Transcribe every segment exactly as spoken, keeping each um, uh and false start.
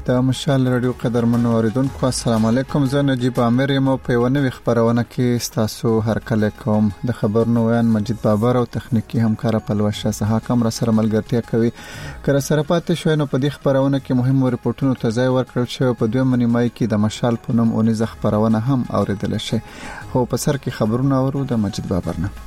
د مشال رادیو قدرمنو اوریدونکو السلام علیکم. زه نجیب عامر یم په یو نوې خبرونه کې تاسو هرکله کوم. د خبرونو ویان مجید بابر او تخنیکی همکار پلوشه سه کم را سره ملګرتیا کوي. کله سره پاتې شوي نو په دې خبرونه کې مهم ریپورتونو ته ځای ورکړل شوی. په دویم نیمای کې د مشال په نوم اونیزه خبرونه هم اوریدل شي. خو په سر کې خبرونه اورو د مجید بابر نه.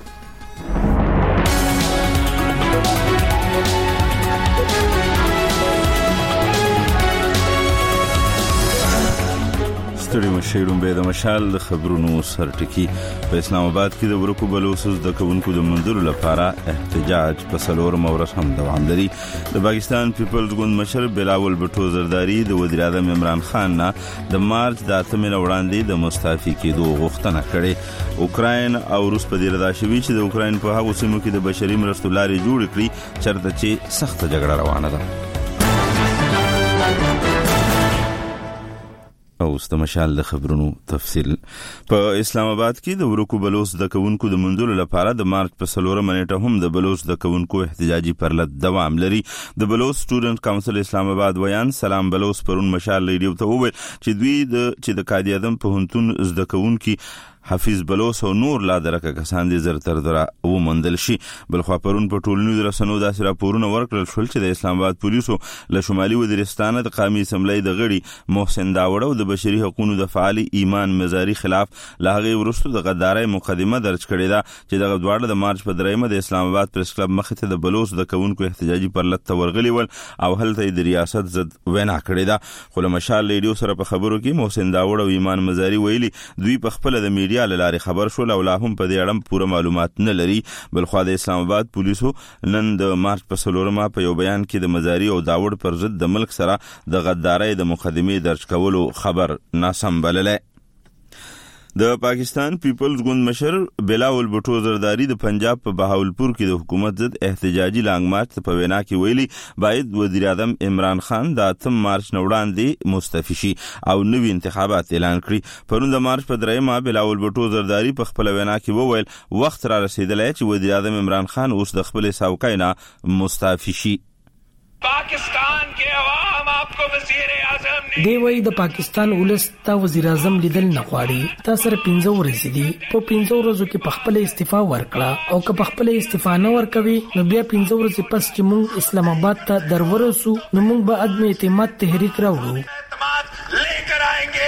ستړي مشیرون به د مشال د خبرونو سرټکی. په اسلام آباد کې د ورکو بلوچستان د کوونکو د منځلو لپاره احتجاج په سلور مورث هم دوام لري. د پاکستان پیپلز ګوند مشر بلاول بټو زرداری د وزیر اعظم عمران خان نه د مارچ د اتمه وړاندې د مستعفي کېدو غوښتنه کړې. اوکراین او روس په دې رضا شوي چې د اوکراین په هغو سیمو کې د بشري مرستو لارې جوړ کړي چېرته چې سخت جګړه روانه ده. او ست مشال د خبرونو تفصیل. په اسلام آباد کې د ورکو بلوچ د کوونکو د منځلو لپاره د مارچ په سلوره منېټه هم د بلوچ د کوونکو احتجاجي پرلط دوام لري. د بلوچ سټوډنټ کونسل اسلام آباد ویان سلام بلوچ پرون مشال ریډیو ته وویل چې دوی د چې د قائد اعظم په هنتون زده کوونکي حفیظ بلوچ او نور لا درکه کسان دي زر تر دره او مندل شي. بلخوا پرون په ټولنیزو رسنیو داسې راپورونه ورکړل شول چې د اسلام آباد پولیسو له شمالي وزیرستان د قومي اسمبلی د غړي محسن داوړ او د بشري حقوقو د فعال ایمان مزاری خلاف له هغه وروسته د غدارۍ مقدمه درج کړې ده چې دغه دواړه د مارچ په دریمه د اسلام آباد پریس کلب مخې ته د بلوچ د کوونکو احتجاجي پرلط ته ورغلي ول او هلته د ریاست ضد وینا کړې ده. خو له مشال ریډیو سره په خبرو کې محسن داوړ او ایمان مزاری ویلي دوی په خپل د میډیا له لارې خبر شول او لا هم په دې اړه پوره معلومات نه لري. بلخوا د اسلام آباد پولیسو نن د مارچ په سلورمه په یو بیان کې د مزاری او داوړ پر ضد د ملک سره د غدارۍ د مقدمې درج کولو خبر ناسم بللی. د پاکستان پیپلز ګوند مشر بلاول بټو زرداری د پنجاب په بهاولپور کې د حکومت ضد احتجاجي لانګ مارچ په وینا کې ویلي باید وزیر اعظم عمران خان د اتم مارچ نه وړاندې مستعفي شي او نوي انتخابات اعلان کړي. پرون د مارچ په دریمه بلاول بټو زرداری په خپل وینا کې وویل وخت را رسیدلی چې وزیر اعظم عمران خان اوس د خپل څوکۍ نه مستعفي شي. पाकिस्तान के अवाम आपको वजीर आजम ने دی وای د پاکستان ولس ته وزیر اعظم لیدل نه غواړي. تا سره پنځه ورځې دي په پنځه ورځو کې په خپل استعفا ورکړه او که په خپل استعفا نه ورکوي نو بیا پنځه ورځې پس چې موږ اسلام آباد ته درورسو نو موږ به عدم اعتماد تحریک راوړو. اعتماد लेकर आएंगे.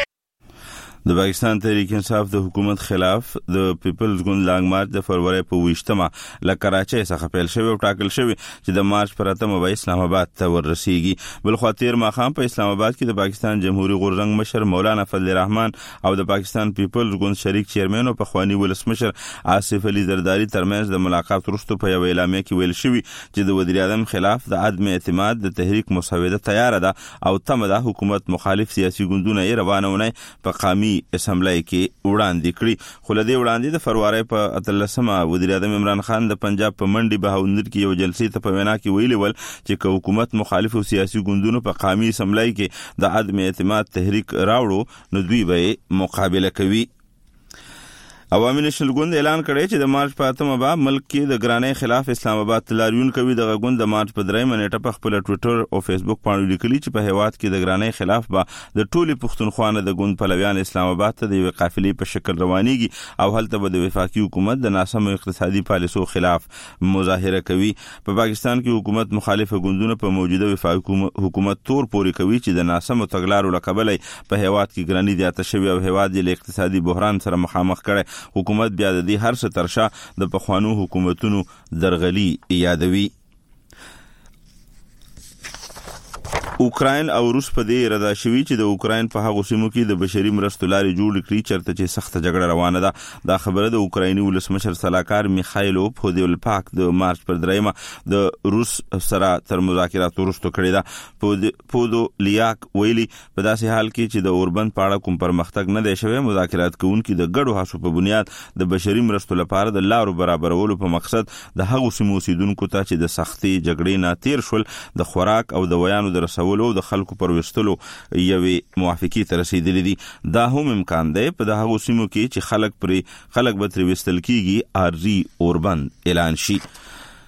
د پاکستان تحریک انصاف د حکومت خلاف د پیپلز ګوند لانګ مارچ د فروری په ویشتمه له کراچۍ څخه پیل شوی او ټاکل شوی چې د مارچ پر اتمه به اسلام آباد ته ورسیږي. بلخوا تیر ماښام په اسلام آباد کې د پاکستان جمهوریت غورځنګ مشر مولانا فضل الرحمن او د پاکستان پیپلز ګوند شریک چیرمن او پخوانی ولسمشر آصف علي زرداری ترمنځ د ملاقات وروسته په یو اعلامیه کې ویل شوی چې د وزیر اعظم خلاف د عدم اعتماد د تحریک مسوده تیار ده او تمه ده حکومت مخالف سیاسي ګوندونه یې روانونه په قومي اسمبلی کې وړاندې کړي. خو له دې وړاندې د فروری په اتلسمه وزیر اعظم عمران خان د پنجاب په منډي بهاولپور کې یو جلسې ته په وینا کې ویلي ول چې که حکومت مخالف او سیاسي ګوندونو په قومي اسمبلی کې د عدم اعتماد تحریک راوړو نو دوی به مقابله کوي. عوامي نشنل ګوند اعلان کړی چې د مارچ په اتمه به ملک کې د ګرانۍ خلاف اسلام آباد لاریون کوي. د ګوند د مارچ په دریمه نیټه په خپل ټوئیټر او فیسبوک باندې لیکلي چې په هیواد کې د ګرانۍ خلاف به د ټولي پښتونخوا د ګوند پلویان اسلام آباد ته د یو قافلې په شکل روانيږي او هلته به د وفاقي حکومت د ناسم اقتصادي پالیسو خلاف مظاهره کوي. په پاکستان کې حکومت مخالفه ګوندونه په موجوده وفاقي حکومت تور پوري کوي چې د ناسم تګلارو لقبلې په هیواد کې ګرانۍ زیاته شوی او هیواد د اقتصادي بحران سره مخامخ کړي. حکومت بیا د دې هر څه ترشا د پخوانو حکومتونو درغلي یادوي. اوکراین او روس په دې رضا شوي چې د اوکراین په هغو سیمو کې د بشري مرستو لارې جوړ کړي چېرته چې سخته جګړه روانه ده. دا خبره د اوکرایني ولسمشر سلاکار میخایلو پودولپاک د مارچ پر دریمه د روس سره تر مذاکراتو وروسته کړې ده. پودولیاک ویلي په داسې حال کې چې د اوربند په اړه کوم پرمختګ نه دی شوی مذاکرات کوونکي د ګډو هڅو په بنیاد د بشري مرستو لپاره د لارو برابرولو په مقصد د هغو سیمو اوسیدونکو ته چې د سختي جګړې نه تیر شول د خوراک او د ویانو د رسولو د خلکو پر وستلو یوې موافقې ته رسیدلې دي. دا هم امکان دی په دغه سیمو کې چې خلک پر خلک به تر وستل کیږي ارزي اوربند اعلان شي.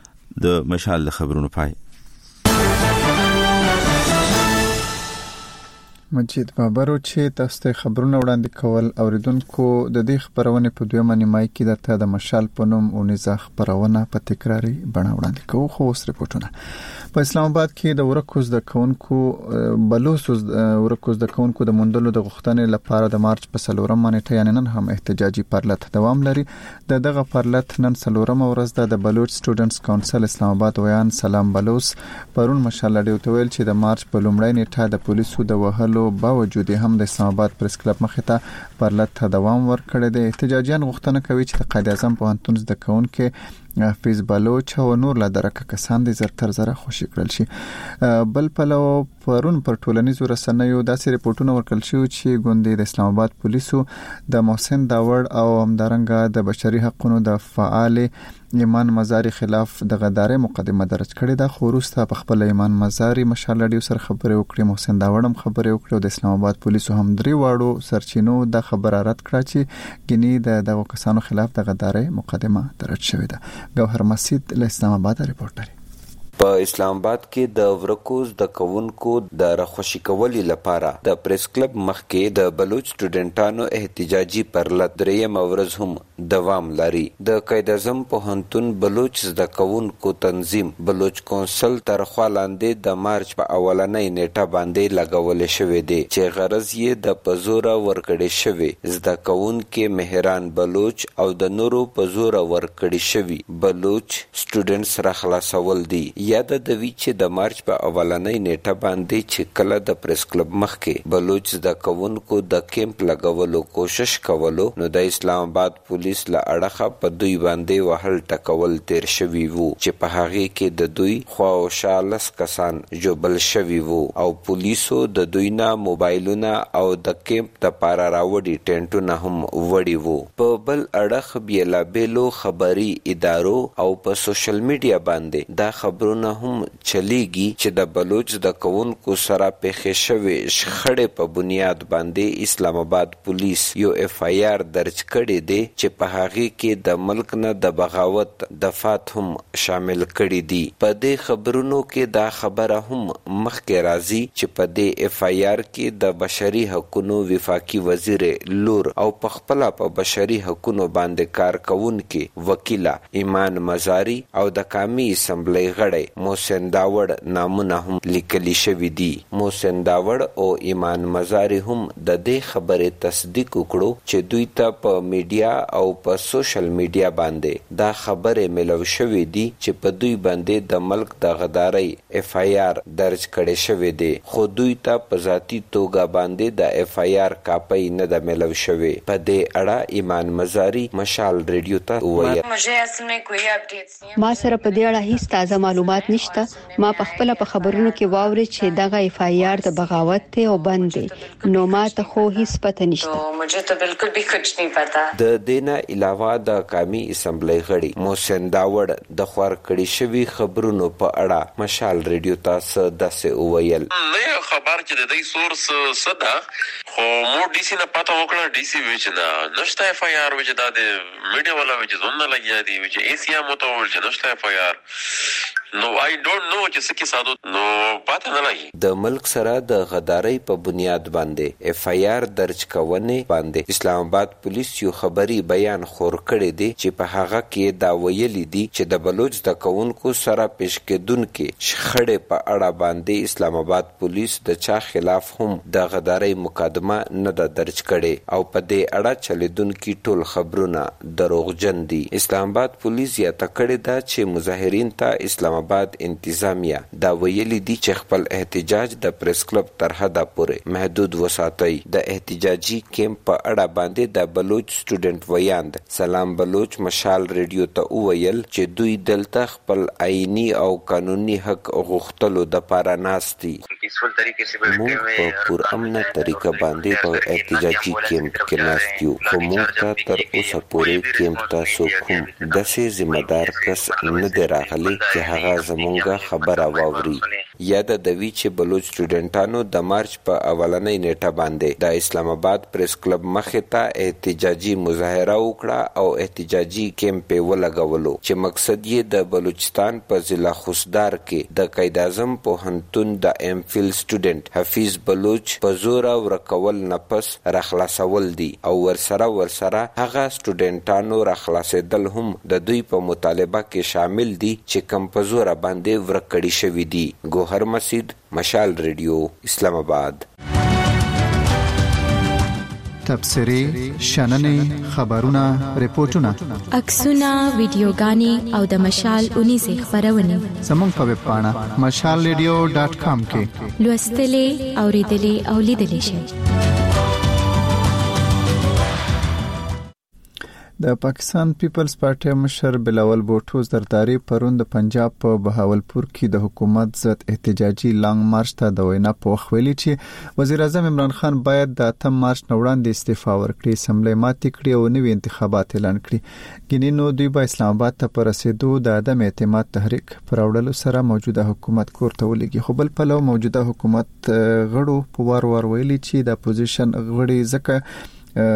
د مشال د خبرونو پای. مجید بابر چې تاسو ته خبرونه وړاندې کول اوریدونکو د دې خبرونه په دویمه نیمای کې د ته د مشال په نوم اونیزه خبرونه په تکراری بڼه وړاندې کوو. خو اوس ریپورتونه په اسلام آباد کې د ورکوز د کونکو بلوس ورکوز د کونکو د مندلو د غوښتنې لپاره د مارچ په سلورم باندې یعنی نن هم احتجاجي پرلط دوام لري. د دغه پرلط نن سلورم ورځ د بلوچ سټوډنټس کونسل اسلام آباد ویان سلام بلوس پرون مشال لري او ویل چې د مارچ په لومړۍ نیټه د پولیسو د وهلو باوجود هم د اسلام آباد پریس کلب مخې ته پرلط دوام ورکړی دی. احتجاجیان غوښتنه کوي چې د قائد اعظم پوهنتون زده کوونکي حافظ بلوچ او نور لا درکه کسان د زرتر زره خوشی کړل شي. بل پلو پرون پر ټولنیزو رسنیو داسې ریپورتونه ورکړل شو چې ګوندې د اسلام آباد پولیسو د محسن داوړ او همدارنګه د بشري حقوقو د فعال ایمان مزاری خلاف د غدارې مقدمه درج کړې ده. خو وروسته په خپل ایمان مزاری مشال لري سره خبرې وکړې، محسن داوړ هم خبرې وکړې او د اسلام آباد پولیسو هم درې واړو سرچینو د خبره رد کړه چې ګنی د دغه کسانو خلاف د غدارې مقدمه درج شوې ده. گوهر مسید له اسلام آباد ریپورټر. په اسلام آباد کې د ورکوز د کوونکو د رخصتي کولو لپاره د پریس کلب مخکې د بلوچ سټوډنټانو احتجاجي پرلط دریم ورځ هم دوام لري. د قائد اعظم پوهنتون بلوچ د کوونکو تنظیم بلوچ کونسل تر خوا لاندې د مارچ په اولنۍ نیټه باندې لګول شوې دي چې غرض یې د پزور ورکړې شوی زده کوونکو مهران بلوچ او د نورو پزور ورکړې شوی بلوچ سټوډنټس را خلاصول دي. یاد د وی چې د مارچ په اولنۍ نیټه باندې چې کله د پریس کلب مخکې بلوچ د کوونکو د کیمپ لګولو کوشش کولو نو د اسلام آباد پولیس له اړخه په دوی باندې وهل ټکول تیر شوی وو چې په هغه کې د دوی خواوشالس کسان جوبل شوی وو او پولیسو د دوی نه موبایلونه او د کیمپ د پارا راوړي ټینټونه هم وړي وو. په بل اړخ بیلا بیلو خبري ادارو او په سوشل میډیا باندې دا خبرونه هم چلیږي چې د بلوچ د کوونکو سره پیښې شوې شخړې په بنیاد باندې اسلام آباد پولیس یو اف آی آر درج کړی دی چې په هغه کې د ملک نه د بغاوت دفعات هم شامل کړي دي. په دې خبرونو کې دا خبره هم مخکې راځي چې په دې اف آی آر کې د بشري حقوقو وفاقي وزیر لور او په خپل په بشري حقوقو باندې کار کوونکي وکیل ایمان مزاری او د قومي اسمبلی غړی محسن داوړ نامونه هم لیکلي شوي دي. محسن داوړ او ایمان مزاری هم د دې خبرې تصدیق وکړو چې دوی ته په میډیا او په سوشل میډیا باندې دا خبرې ملو شوې دي چې په دوی باندې د ملک د غدارۍ اف آی آر درج کړي شوی دی خو دوی ته په ذاتی توګه باندې د اف آی آر کاپی نه د ملو شوی. په دې اړه ایمان مزاری مشال ریډیو ته وویل ما سره په دې اړه هیڅ تازه معلومات نشته. ما په خپل په خبرونو کې واوري چې دغه اف آی آر د بغاوت ته او باندې نو ما ته خو هیڅ پته نشته. مجھے تو بالکل بھی کچھ نہیں پتا. د دینه علاوه د قومي اسمبلی غړي محسن داوړ د خور کړي شوی خبرونو په اړه مشال ریډیو تاسو داسې وویل. نه خبر چې د دې سورس صدا خو مو ډي سي نه پته وکړه. ډي سي وچ نه نشته اف آی آر وچ دا د میډیا والا وچ زونه لګیا دي وچ ای سی ام تو ول چې نشته اف آی آر نو آی ډونټ نو چې څه کې سادو نو پته نه لګي. د ملک سره د غدارۍ په بنیاد باندې اف آی آر درج کونه باندې اسلام آباد پولیس یو خبري بیان خور کړی دی چې په هغه کې دا ویلي دي چې د بلوچ د کوونکو سره پیش کېدونکو شخړې په اړه باندې اسلام آباد پولیس د چا خلاف هم د غدارۍ مقدمه نه د درج کړي او په دې اړه چلیدونکو ټول خبرونه دروغجن دي. اسلام آباد پولیس یا تکړه دا چې مظاهرین ته اسلام آباد انتظامیه دا ویلي دي چې خپل احتجاج د پریس کلب تر حده پورې محدود وساتي. د احتجاجي کیمپ په اړه باندې د بلوچ سټوډنټ ویاند سلام بلوچ مشال ریډیو ته وویل چې دوی دلته خپل آئینی او قانوني حق غوښتلو د پاره ناستي. موږ په پرامنه طریقه باندې په احتجاجي کیمپ کې ناست یو خو موږ ته تر اوسه پورې کیمپ تاسو کوم داسې ذمہ دار کس نه دی راغلی چې هغه زمونږه خبره واوري. یاد دوی چې بلوچ سټوډنټانو د مارچ په اولنۍ نیټه باندې د اسلام آباد پریس کلب مخې ته احتجاجي مظاهره وکړه او احتجاجي کیمپ ولګولو چې مقصد یې د بلوچستان په ضلع خوسدار کې د قائد اعظم پوهنتون د ایم فیل سټوډنټ حفیظ بلوچ په زور ورکول نفس راخلاصول دي او ورسره ورسره هغه سټوډنټانو راخلاصېدل هم د دوی په مطالبه کې شامل دي چې کم په زور باندې ورکړي شوي دي. ګوهر مسید، مشال ریډیو، اسلام آباد. تبصری، شننې، خبرونه، ریپورتونه، عکسونه، ویډیوګانې او د مشال اونیزه خبرونه زموږ په ویب پاڼه مشال ریډیو ډاټ کام کې لوستلې، اوریدلې او لیدلې شئ. د پاکستان پیپلز پارټي مشر بلاول بوټو زرداری پرون د پنجاب په بهاولپور کې د حکومت ضد احتجاجي لانګ مارچ ته د وینا په خویلي چې وزیر اعظم عمران خان باید د اتم مارچ نوړاندې استعفا ورکړي، سملې ماتې کړي او نوي انتخابات اعلان کړي. ګینینو دوی به اسلام آباد ته پر رسیدو د عدم اعتماد تحریک پر وړلو سره موجوده حکومت کورته ولګي. خو بل پلو موجوده حکومت غړو په وار وار ویلي چې د اپوزیشن غړي ځکه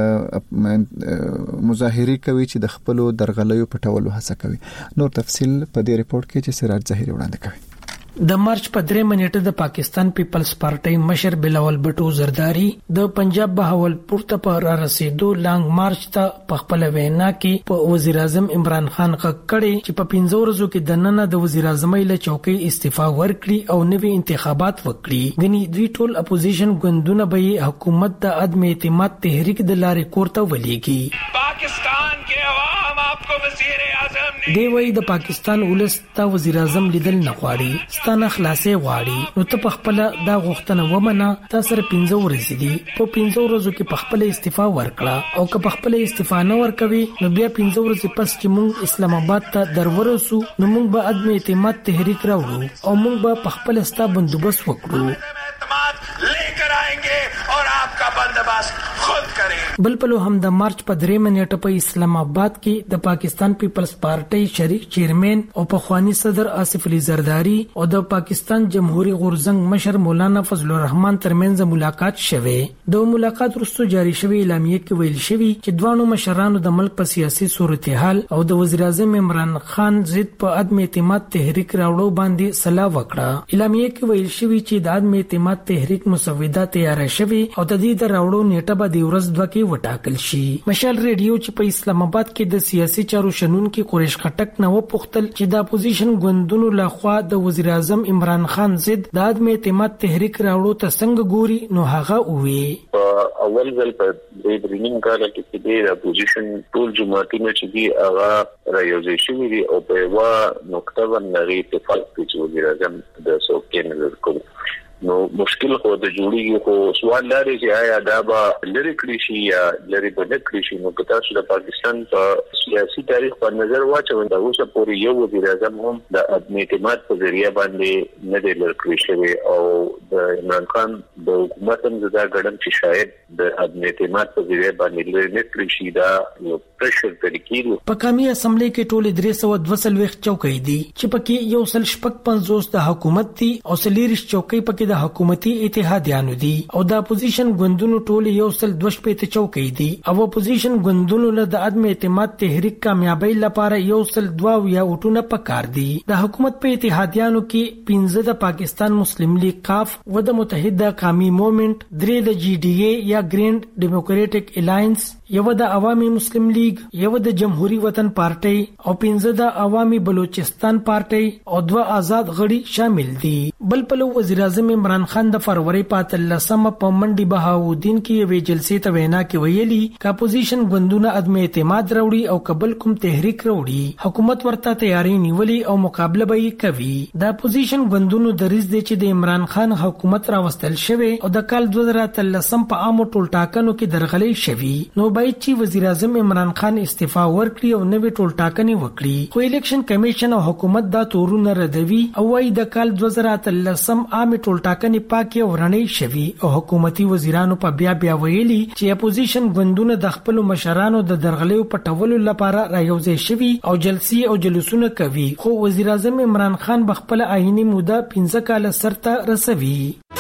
مظاهره کوي چې د خپل درغلیو پټولو هڅه کوي. نور تفصيل په دې ریپورت کې چې سراج ظاهري وړاندې کوي. د مارچ په درې منېټه د پاکستان پیپلز پارټي مشر بلاول بټو زرداری د پنجاب بهاولپور ته په را رسیدو لانګ مارچ ته په خپل وینا کې په وزیر اعظم عمران خان غکړي چې په پنځو ورځو کې د نن د وزیر اعظم له چوکۍ استعفا ورکړي او نوي انتخابات وکړي. غني دوی ټول اپوزیشن ګوندونه به حکومت د عدم اعتماد تحریک د لارې کوړته ولېږي. پاکستان کې عوام آپ کو وزیر اعظم دی وی د پاکستان ولس ته وزیر اعظم لیدل نه غواړي، ستانه خلاصې غواړي. نو ته په خپل دا غوښتنه ومنه. تاسو سره پنځه ورځې دي، په پنځه ورځو کې په خپل استعفا ورکړه او که په خپل استعفا نه ورکوي نو بیا پنځه ورځې پس چې موږ اسلام آباد ته درورسو نو موږ به عدم اعتماد تحریک راوړو او موږ به په خپل ستا بندوبست وکړو. लेकर आएंगे और आपका बंदोबस्त खुद करें. بل پلو هم د مارچ په درې منېټه په اسلام آباد کې د پاکستان پیپلز پارټي شریک چیرمن او پخوانی صدر آصف علي زرداری او د پاکستان جمهوریت غورزنګ مشر مولانا فضل الرحمن ترمنځ ملاقات شوه. د ملاقات وروسته جاری شوی اعلامیه کې ویل شوی چې دوانو مشرانو د ملک په سیاسي صورتحال او د وزیر اعظم عمران خان ضد په عدم اعتماد تحریک راوړو باندې صلاح وکړه. اعلامیه کې ویل شوی چې د عدم اعتماد تحریک مسوده تیار شوی او د دې د راوړو نیټه به د ورځ دوه کې وټاکل شي. مشال ریډیو چې په اسلام آباد کې د سیاسي چارو شنون کې قریش خټک نه وپوښتل چې د اپوزیشن ګوندونو لخوا د وزیر اعظم عمران خان ضد د عدم اعتماد تحریک راوړو ته څنګه ګوري، نو هغه وویل اول ځل په دې درینګ کال کې د اپوزیشن ټول جماعتونه چې دي هغه رايوځي شوی دي او په یو نقطه باندې اتفاق کوي چې وزیر اعظم د څوکۍ نه ورکوي. نو مشکل خو د جوړیږي، خو سوال لري چې آیا دا به لری کړی شي یا لری به نه کړی شي. نو که تاسو د پاکستان په سیاسي تاریخ په نظر واچوئ دا اوسه پورې یو وزیر اعظم هم د عدم اعتماد په ذریعہ باندې نه دی لری کړی شوی او د عمران خان د حکومت هم دا ګڼم چې شاید د عدم اعتماد په ذریعہ باندې لری نه کړی شي. دا یو پرشر طریقې په قومي اسمبلی کې ټول درې سوه دوه څلوېښت چوکۍ دي چې پکې یو سل شپږ پنځوس د حکومت دي او څلېرویشت چوکۍ پکې د حکومتي اتحادیانو دي او د اپوزیشن ګوندونو ټول یو سل دوه شپېته چوکۍ دي او اپوزیشن ګوندونو له د عدم اعتماد تحریک کامیابی لپاره یو سل دوه یا وټونه پکار دي. د حکومت په اتحادیانو کې پنځه د پاکستان مسلم لیگ کاف و د متحده قومي موومنت، درې د جی ډي اے یا ګریند ډیموکریټک الاینس، یو د عوامي مسلم لیگ، یو د جمهوریت وطن پارټي او پنځه د عوامي بلوچستان پارټي او دوه آزاد غړي شامل دي. بل پلو وزیر اعظم عمران خان د فروری په اتلسمه په منډي بهاودین کې یوې جلسې ته وینا کې ویلي چې اپوزیشن ګوندونه عدم اعتماد راوړي او قبل کوم تحریک راوړي حکومت ورته تیاری نیولي او مقابله به یې کوي. د اپوزیشن ګوندونو دریځ دی چې د عمران خان حکومت راوستل شوی او د کال دوه زره اتلسم په عامو ټولټاکنو کې درغلې شوی، نو باید چې وزیر اعظم عمران خان استعفا ورکړي او نوې ټولټاکنې وکړي. خو الیکشن کمیشن او حکومت دا تورونه ردوي او وايي د کال دوه زره اتلسم عامه ټولټاکنې ټاکنې پاکي او رڼې شوي او حکومتي وزیرانو په بیا بیا ویلي چې اپوزیشن ګوندونه د خپل مشرانو د درغلیو پټولو لپاره رايوځي شوي او جلسي او جلوسونه کوي، خو وزیر اعظم عمران خان بخپل آئینی موده پنځه کال سرته رسوي.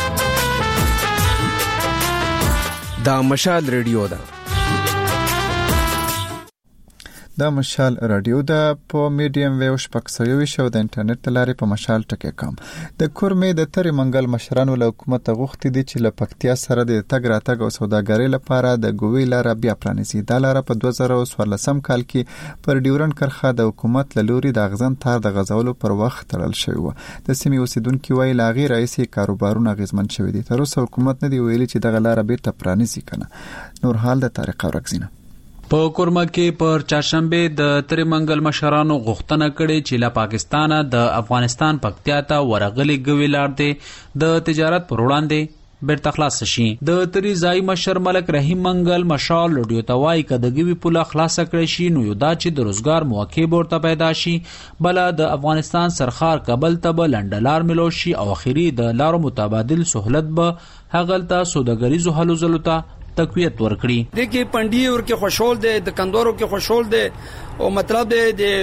دا مشال ریډیو ده. دا مشال رادیو ده په میډیم ویو شپږ شو د انټرنیټ لارې په مشال ټکی کوم. د کورمې د تری منګل مشرانو له حکومت غوښتي دي چې له پکتیا سره د تګ راتګ او سوداګرۍ لپاره د ګوي لار بیا پرانیزي. دا لار په دوه زره څوارلسم کال کې پر ډیورن کرخه د حکومت له لوري د اغزن تار د غزولو پر وخت تړل شوی و. د سیمې اوسیدونکو وایي لاغي رئیسي کاروبارونه غیزمن شوی دي. تر اوسه حکومت نه دی ویلي چې دغه لار بیرته پرانیزي کنه. نور حال د طارق اورکزینه په کورما کې پر چاشنبه د تریمنګل مشرانو غوښتنه کړې چې له پاکستانه د افغانستان پکتیا ته ورغلي ګوي لار دی د تجارت پر وړاندې بیرته خلاص شي. د تری ځای مشر ملک رحیم منګل مشال لډیو توای ک د ګوي پوله خلاص کړی شي نو یو دا چې د روزګار مواقع ورته پیدا شي، بل د افغانستان سرخار کابل ته بل لندلار ملو شي او اخیری د لارو متبادل سہولت به هغلته سوداګریزو حلو زلوتا تقویت ورکړي. دغه پندی ورکه خوشحال دي، د کندورو کې خوشحال دي او مطلب دی د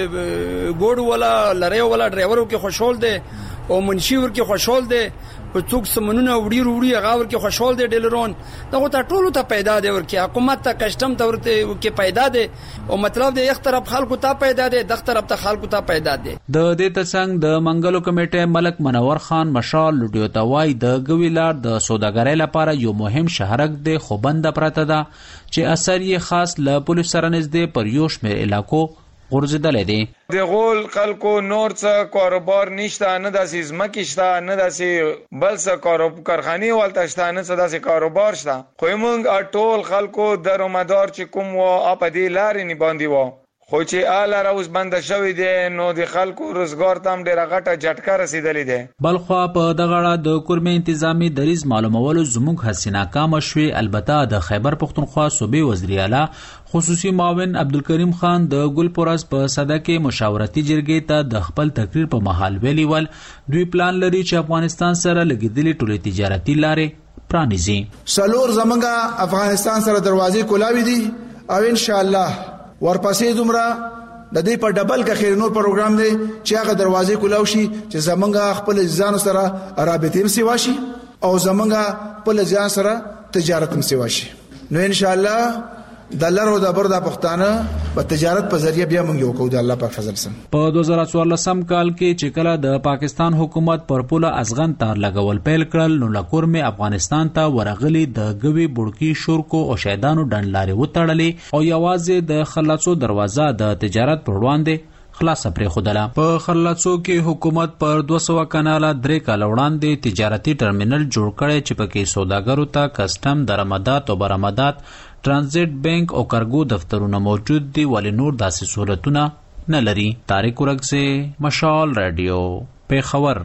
ګوډ ولا لری ولا ډرایورو کې خوشحال دي او منشي ورکه خوشحال دي په څوک سمنونه وړي وړي هغه ورکه خوشحال دي ډیلرون دغه ته ټولو ته پیدا دي ورکه حکومت ته کسٹم ته ورته کې پیدا دي او مطلب دی یک طرف خلکو ته پیدا دي د طرف ته خلکو ته پیدا دي. د دې ترڅنګ د منګلو کمیټه ملک منور خان مشال لډیو توای د ګویلار د سوداګرۍ لپاره یو مهم شهرک دی خو بند پراته ده چې اثر یې خاص ل پولیس سره نږدې پر یو شمېر علاقو غورځېدلې دي. د غول خلکو نور څه کاروبار نشته، نه داسې ځمکې شته، نه داسې بل څه کاروبار کارخانې ولته شته، نه څه داسې کاروبار شته. خو موږ ټول خلکو درومدار چې کوم و په دې لارې نه باندې و خو چې آل راوس بند شوی دی نو د خلکو روزګار تام ډیره غټه جټکا رسیدلې ده. بلخوا په دغه اړه د کورمې انتظامی دریز معلومولو زموږ هڅې ناکامه شوې. البته د خیبر پختونخوا صوبې وزیر اعلی خصوصي معاون عبدالکریم خان د ګلپورز په صدا کې مشاورتي جرګې ته د خپل تقریر په محل ویلي ول دوی پلان لري چې افغانستان سره لګیدلې ټولې تجارتي لارې پرانیزي. سلور زمونږه افغانستان سره دروازې کولاوي دي او ان شاء الله ورپسې دومره د دې په ډبل کې خیر نور پروګرام دی چې هغه دروازې کولاو شي چې زمونږه خپل ځان سره رابطې هم سیوا شي او زمونږه خپل ځان سره تجارت هم سیوا شي. نو ان شاء الله د لارو د بردا پښتانه په تجارت په ذریعہ بیا موږ یو کوو د الله په فضل سره. په دوه زره څوارلسم کال کې چې کله د پاکستان حکومت پر پوله ازغن تار لګول پیل کړل نو لکور می افغانستان ته ورغلي د ګوي بړکی شورکو او شیدانو ډنډلاري وتړلې او یوازې د خلاصو دروازه د تجارت پر وړاندې خلاصه پرې خودله. په خلاصو کې حکومت پر دوه سوه کناله درې کال وړاندې تجارتي ټرمینل جوړ کړي چې پکې سوداګرو ته کسٹم درآمدات او برآمدات ټرانزیت بانک او کارګو دفترونه موجود دي ولی نور داسې سہولتونه نه لري. طارق اورکزی مشال رادیو پیښور.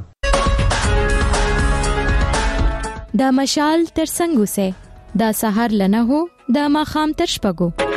دا مشال تر څنګه سه دا سحر لنه هو دا ماخام تر شپګو.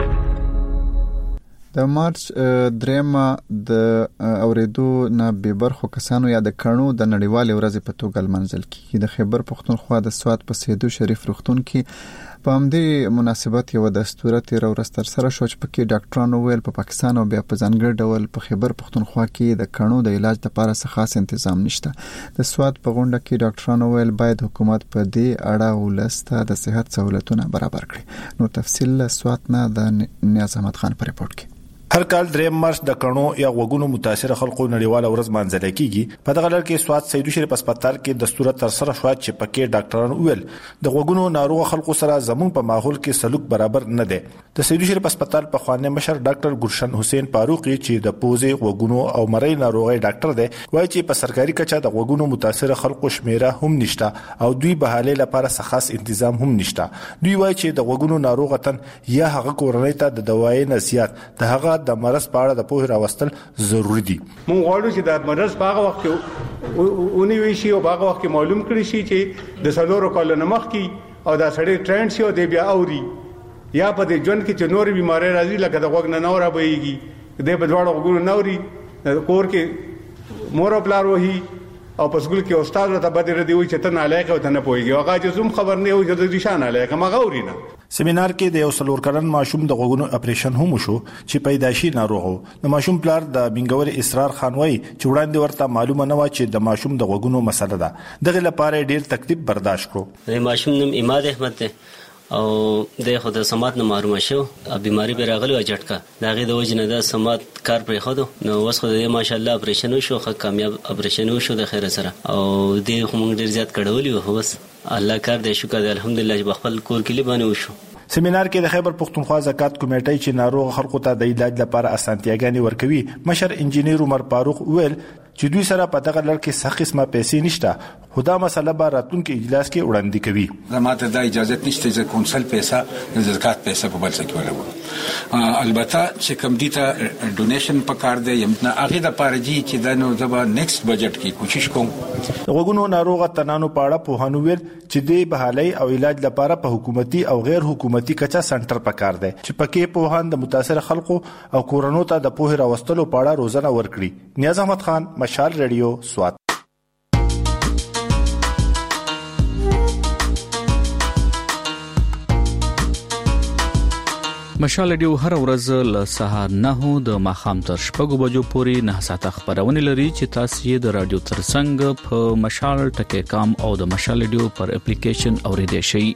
د مارچ درېمه د اوریدو نه به برخو کسانو یا د کڼو د نړیوال ورځې په توګه لمانځل کیږي. د خیبر پختونخوا د سوات په سیدو شریف روغتون کې په همدې مناسبت یو د اسطوره تیر ورځ تر سره شو چې پکې ډاکټرانو ویل په پاکستان او بیا په ځانګړي ډول په خیبر پختونخوا کې د کڼو د علاج لپاره څه خاص تنظیم نشته. د سوات په غونډه کې ډاکټرانو ویل باید حکومت په دې اړه ولسته د صحت سہولتونه برابر کړي. نو تفصیل سوات نه د نیاز احمد خان په ریپورت کې. هر کال دریم مارچ د کڼو یا غوګونو متاثر خلکو نړیواله ورځ مانځل کیږي. په دغه لړ کې سوات سیدو شریف هسپتال کې دستور تر سره شو چې پکې ډاکټرانو ویل د غوګونو ناروغ خلکو سره زمون په ماحول کې سلوک برابر نه دی. د سیدو شریف هسپتال په خوانه مشر ډاکټر ګلشن حسین فاروقي چې د پوزې غوګونو او مړی ناروغي ډاکټر دی وایي چې په سرکاري کچه د غوګونو متاثر خلکو شمیره هم نشته او دوی به حاله لپاره خاص تنظیم هم نشته. دوی وایي چې د غوګونو ناروغتن یا هغه کورنۍ ته د دوايي نصيحت د هغه د مرض په اړه د پوهه راوستل ضروری دي. مونږ غواړو چې د مرض په هغه وخت کې اونې وی شي او په هغه وخت کې معلوم کړي شي چې د سلورو کالونو مخکې او دا سړی ټرند شي او د بیا اوري یا په دې ژوند کې چې نورې بیماری راځي لکه د غوږ نه نور راويږي د په دواړو غوږونو نوري کور کې مور او پلار وਹੀ او په سکول کې استاد ته بده ردی وي چې ته نه لایق او ته نه پويږي هغه چې زوم خبر نه وي چې د نشانه لایق ما غوري نه. سیمینار کې د یو څلور کلن ماشوم د غوګونو اپریشن هم شو چې پیدایشي ناروغ د ماشوم پلار د بنګور اسرار خان وای چې وړاندې ورته معلومه نه و چې د ماشوم د غوګونو مسله ده دغه لپاره ډیر تکلیف برداشت کړو. د ماشوم نوم اماد احمد ته او د خود سمات نه معلومه شو بیماری به راغلی و جټکا دغه د وجنه د سمات کار پرې خو نو وس خو د ماشاءالله اپریشن شو خو کامیاب اپریشن شو د خیر سره او د هم ډیر زیات کړولې و بس الله کار دې شکر دې الحمدلله چې بخپل کور کې لبانه وشو. سیمینار کې د خیبر پختونخوا زکات کمیټې چې ناروغ خلکو ته د علاج لپاره اسانتیاګانې ورکوي مشر انجینیر عمر فاروق ویل چې دوی سره په دغه لړ کې سخت قسمه پیسې نشته خدا مسله به راتونکو اجلاس کې وړاندې کوي. زماته د اجازه نشته چې کونسل پیسې د زکات پیسې په بل څه کې ولګو البته چې کوم دي ته ډونیشن پکار دی یمنه هغه د پارجي چې د نو زبا نیکسټ بجټ کې کوشش کوم. وګونو ناروغ تنانو پاړه په هنوویل چې د بحالي او علاج لپاره په حکومتي او غیر حکومتي کچا سنټر پکار دی چې پکې په هان د متاثر خلکو او کورونو ته د پوهه راوستلو پاړه روزنه ورکړي. نیاز احمد خان مشال ریډیو سوات. مشال ریډیو هر ورځ له سهار نه د ماخام تر شپږو بجو پورې نه ساعته خبرونه لري چې تاسو یې د رادیو ترڅنګ په مشال ټکی کام او د مشال ریډیو پر اپلیکیشن اوریدئ شئ.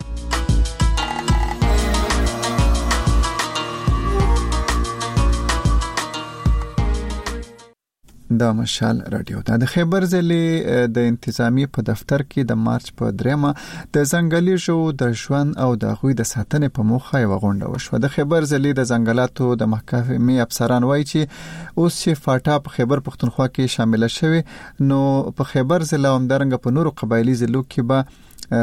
د مشال رادیو د خیبر ضلع د انتظامی په دفتر کې د مارچ په دریمه د ځنګلي ژوو د ژوند او د غوي د ساتنې په موخه یو غونډه وشوه. د خیبر ضلع د ځنګلاتو د محکمې افسران وایي چې اوس چې فاټا په خیبر پختونخوا کې شامل شوی نو په خیبر ضلع همدارنګه په نورو قبایلی ضلعو کې به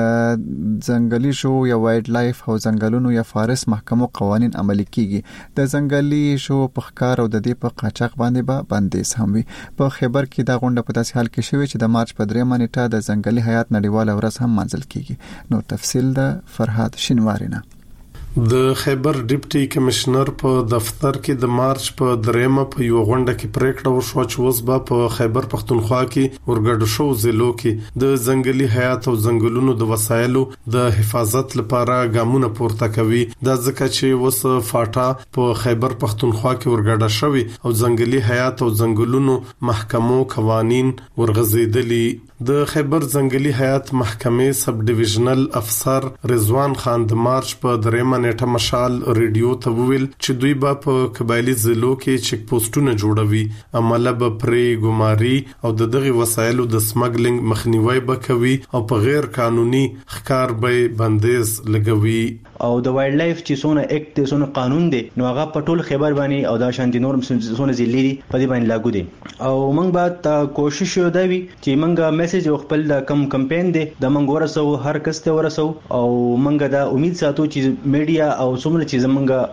ځنګلي ژوو یا وایلډ لایف او ځنګلونو یا فارست محکمو قوانين عملي کیږي. د ځنګلي ژوو په ښکار او د دې په قاچاق باندې به بندیز هم وي. په خیبر کې دا غونډه په داسې حال کې شوې چې د مارچ په دریمه نیټه د ځنګلي حیات نړیواله ورځ هم منځل کیږي. نو تفصیل د فرهاد شینواری نه. د خیبر ډیپټي کمشنر په دفتر کې د مارچ په دریمه په یو غونډه کې پریکړه وشوه چې اوس به په خیبر پختونخوا کې ورګډ شو ضلعو کې د ځنګلي حیات او ځنګلونو د وسایلو د حفاظت لپاره ګامونه پورته کوي. دا ځکه چې اوس فاټا په خیبر پختونخوا کې ورګډ شوی او ځنګلي حیات او ځنګلونو محکمو قوانين ورغزیدلي. د خیبر ځنګلي حیات محکمې سب ډیویژنل افسر رضوان خان د مارچ په دریمه نیټه مشال ریډیو ته ویل چې دوی به په قبایلی ضلعو کې چک پوسټونه جوړوي عمله به پرې ګماري او د دغه وسایلو د سمګلینګ مخنیوي به کوي او په غیر قانوني ښکار به بندیز لګوي. او د وایلډ لایف چې سونه اکټ د سونه قانون دی نو هغه په ټول خیبر باندې او دا شانتي نور سونه ضلع دي په دې باندې لاګو دي او موږ به کوشش وکړو چې موږ میسج خپل د کم کمپاین دی د موږ ورسو هر کس ته ورسو او موږ دا امید ساتو چې میډیا او څومره چې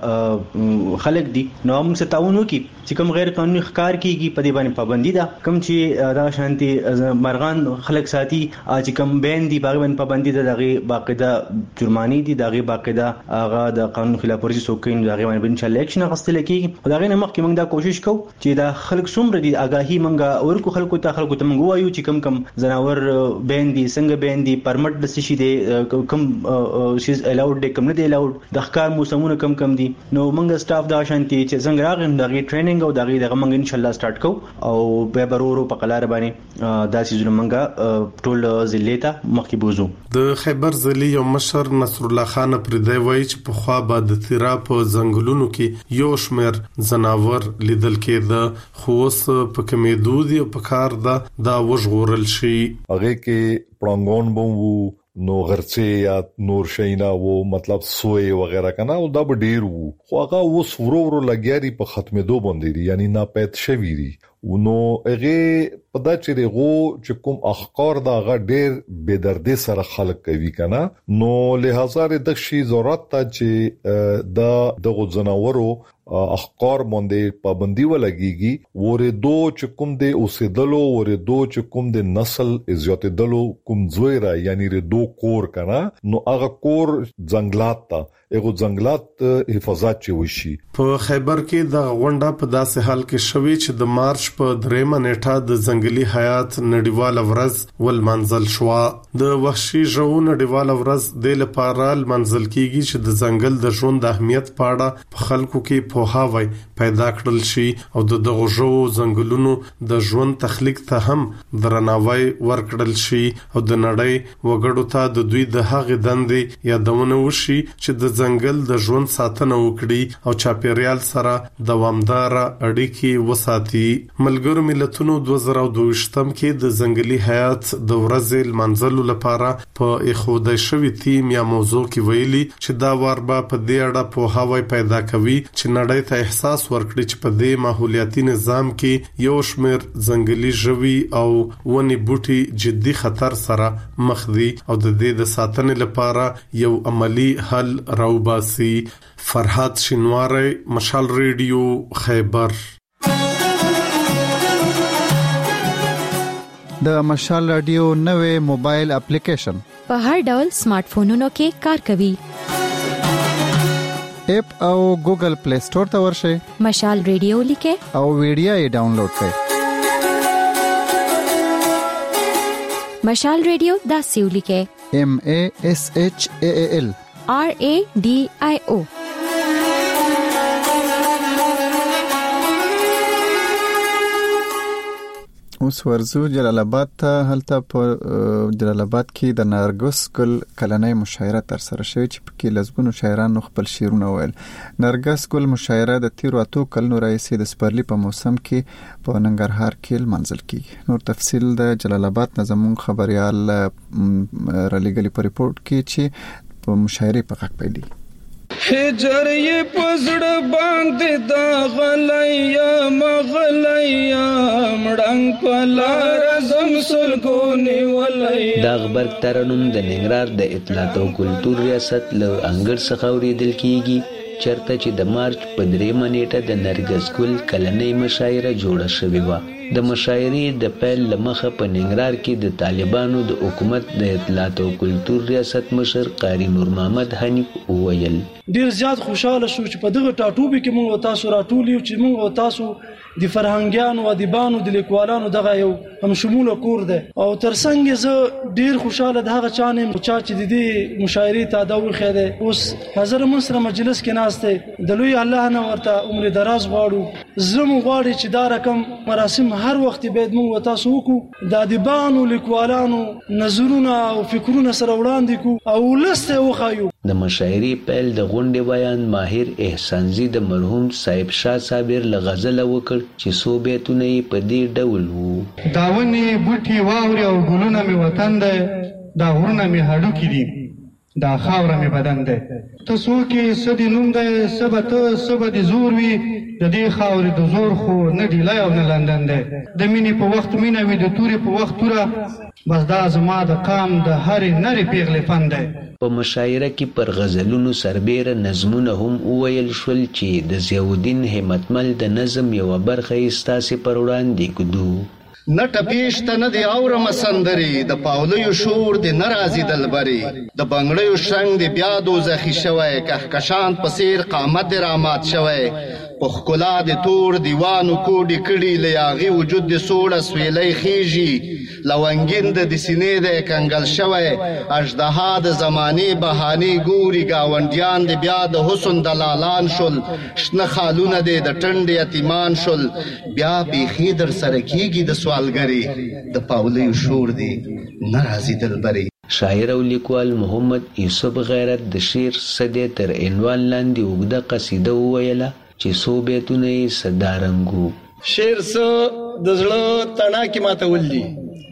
زمونږ خلک دي نو موږ څه تعاون وکړي چې کوم غیر قانوني ښکار کیږي په دې باندې پابندي ده کوم چې دا شانتي مرغان خلک ساتي چې کوم بین دي باغ باندې پابندي ده دغه باقاعده جرمانی دي دغه باقاعده هغه د قانون خلاف ورزي څوکین دغه باندې ان شاء الله اکشن غستل کیږي. دغه نه مخکې موږ دا کوشش کوو چې دا خلک څومره دي آگاهي موږ ورکو خلکو ته خلکو ته موږ وایو چې کم کم زناور بین دي څنګه بین دي پرمټ د شي دي کم شیز الاود دي کم نه دي الاود د ښکار موسمونه کم کم دي. نو موږ سټاف دا شانتي چې څنګه راغیم دغه ټریننګ او دغه دغه موږ ان شاء الله سٹارټ کوو او به برورو په قلار باندې دا سيزونه موږ ټول ضلع ته مخکې بوزو. د خیبر ضلع یو مشر نصر الله خان پر دی وایي چې په خوا به د تیرا په ځنګلونو کې یو شمېر ځناور لیدل کېده خو اوس په کمیدو دي او په کار دا دا وژغورل شي. هغه کې پړنګون بو نو غرڅه یا نور شینا وو مطلب سوې وغیرہ کنه او دا به ډیر وو خو هغه اوس ورو ورو لګیاري په ختمېدو باندې دي یعنی ناپید شوی دي نو هغه پدا چې دغه چې کوم اخکار دا غ ډیر بے دردی سره خلق کوي کنه نو لہذا د شي ضرورت ته چې دا دغه زناورو اخکار باندې پابندي ولګيږي ورېدو چې کوم د اوسېدلو ورېدو چې کوم د نسل زیاتېدلو کوم زویرا یعنی ردو کور کنه نو هغه کور ځنګلات ته یو ځنګلات حفاظت چې وشي. په خیبر کې د غونډه په داسې حال کې شوې چې د مارچ په درېمه نیټه د ځنګلي حیات نړیواله ورځ ولمنځل شو. د وحشي ژوو نړیواله ورځ د لپاره منځل کیږي چې د ځنګل د ژوند د اهمیت په اړه په خلکو کې پوهاوی پیدا کړل شي او د دغه ژوو ځنګلونو د ژوند تخلیق ته هم درناوی ورکړل شي او د نړۍ وګړو ته د دوی د هغې دندې یادونه وشي چې د ځنګل د ژوند ساتنه وکړي او چاپیریال سره دوامدار اړیکې وساتي. ملګرو ملتونو دوه زره دوه کې د ځنګلي حیات د ورځې لمانځلو لپاره په اخوده شوی تیم یا موضوع کې ویلي چې دا وار به په دې اړه پوهاوی پیدا کوي چې نړۍ ته احساس ورکړي چې په دې ماحولیاتي نظام کې یو شمېر ځنګلي ژوي او ونې بوټي جدي خطر سره مخ دي او د دې د ساتنې لپاره یو عملی حل راوباسي. فرحات شینواری، مشال ریډیو، خیبر. د مشال رادیو نوې موبایل اپلیکیشن په هر ډول سمارټ فونونو کې کار کوي. اپ او ګوګل پلی سٹور ته ورشئ، مشال ریډیو لیکه او ویډیو یې ډاونلوډ کړئ. مشال ریډیو دا سیو لیکه ایم ای ایس ایچ ای ای ایل آر ای ډی آی او. اوس ورزو جلال آباد ته. هلته په جلال آباد کې د نرګس ګل کلنۍ مشاعره تر سره شوې چې پکې لزګونو شاعرانو خپل شعرونه ویل. نرګس ګل مشاعره د تیرو اتو کلونو راهیسې د سپرلي په موسم کې په ننګرهار کې لمانځل کیږي. نور تفصیل د جلال آباد نظمون خبريال را لګلي په ریپورت کې چې په مشاعره په حق پیلي. هجر یې پزړه باندې دا غلیا مغلیا مړنګ پلار زم سلګونی ولیا. دا خبر ترنم د ننګرهار د اطلاعات او کلتور ریاست له انګړ څخه اوریدل کیږي چرته چې د مارچ په درېمه نیټه د نرګس ګل کلنۍ مشاعره جوړه شوې وه. د مشاعرې د پیل لمخه په ننګرهار کې د طالبانو د حکومت د اطلاعات او کلتور ریاست مشر قاری نور محمد حنیف وویل ډیر زیات خوشاله شو چې په دغه ټاټوبي کې موږ تاسو راټولیو چې موږ تاسو د فرهنګیانو او ادیبانو د لیکوالانو دغه یو هم شموله کور ده او ترڅنګ زه ډیر خوشاله د هغه چانه چا چې د دې مشاعرې ته دا وخه ده. اوس حضرت منصر مجلس کې ناشته د لوی الله نه ورته عمر دراز غواړو. زمو غواړي چې دا رقم مراسم هر وخت باید موږ تاسو وکړو د ادیبانو لیکوالانو نظرونه او فکرونه سره وړاندې کو او لسته وخایو. د مشاعرې پیل د غونډې بیان ماهر احسانزي د مرحوم صاحب شاه صابر لغزل وکړ چې سو بیتونه په دې ډول وو. داونی بوټي واوري او ګلونه می وطن ده، دا غرونه می هډو کې دي، دا خاور می بدن ده. تاسو کې سدي نوم ده سبت سبد زور وی د دې خاور د زور خو نه دی لای او نه لندن ده. د مینې په وخت مینه وی د توري په وخت توره بس دا زما د قام د هر نری پیغلې فن ده. په مشاعره کې پر غزلونو سربېره نظمونه هم وویل شول چې د ضیاءالدین همتمل د نظم یوه برخه یې ستاسې پر وړاندې ږدو. نه ټپېشته نه د اورمه سندرې د پاولیو شور د نه راځي دلبرې د بنګړیو شرنګ د بیا دوزخي شوی کهکشان په څېر قامت د رامات شوی په ښکلا د تور دیوانو کوډې کړي له یاغي وجود د سوړه سویلی خیږي لونګین د د سینې د کنګل شوی اژدها د زمانې بهانې ګوري ګاونډیان د بیا د حسن دلالان شول شنه خالونه د د ټنډ یتیمان شول بیا بیخي در سره کیږي د سوالګرې د پاولیو شور دی نه راځي دلبرې. شاعر او لیکوال محمد یوسف غیرت د شعر صدې تر عنوان لاندې اوږده قصیده وویله چې څو بیتونه یې صدارنګو. شعر څه د زړه تڼاکې ماتول دي،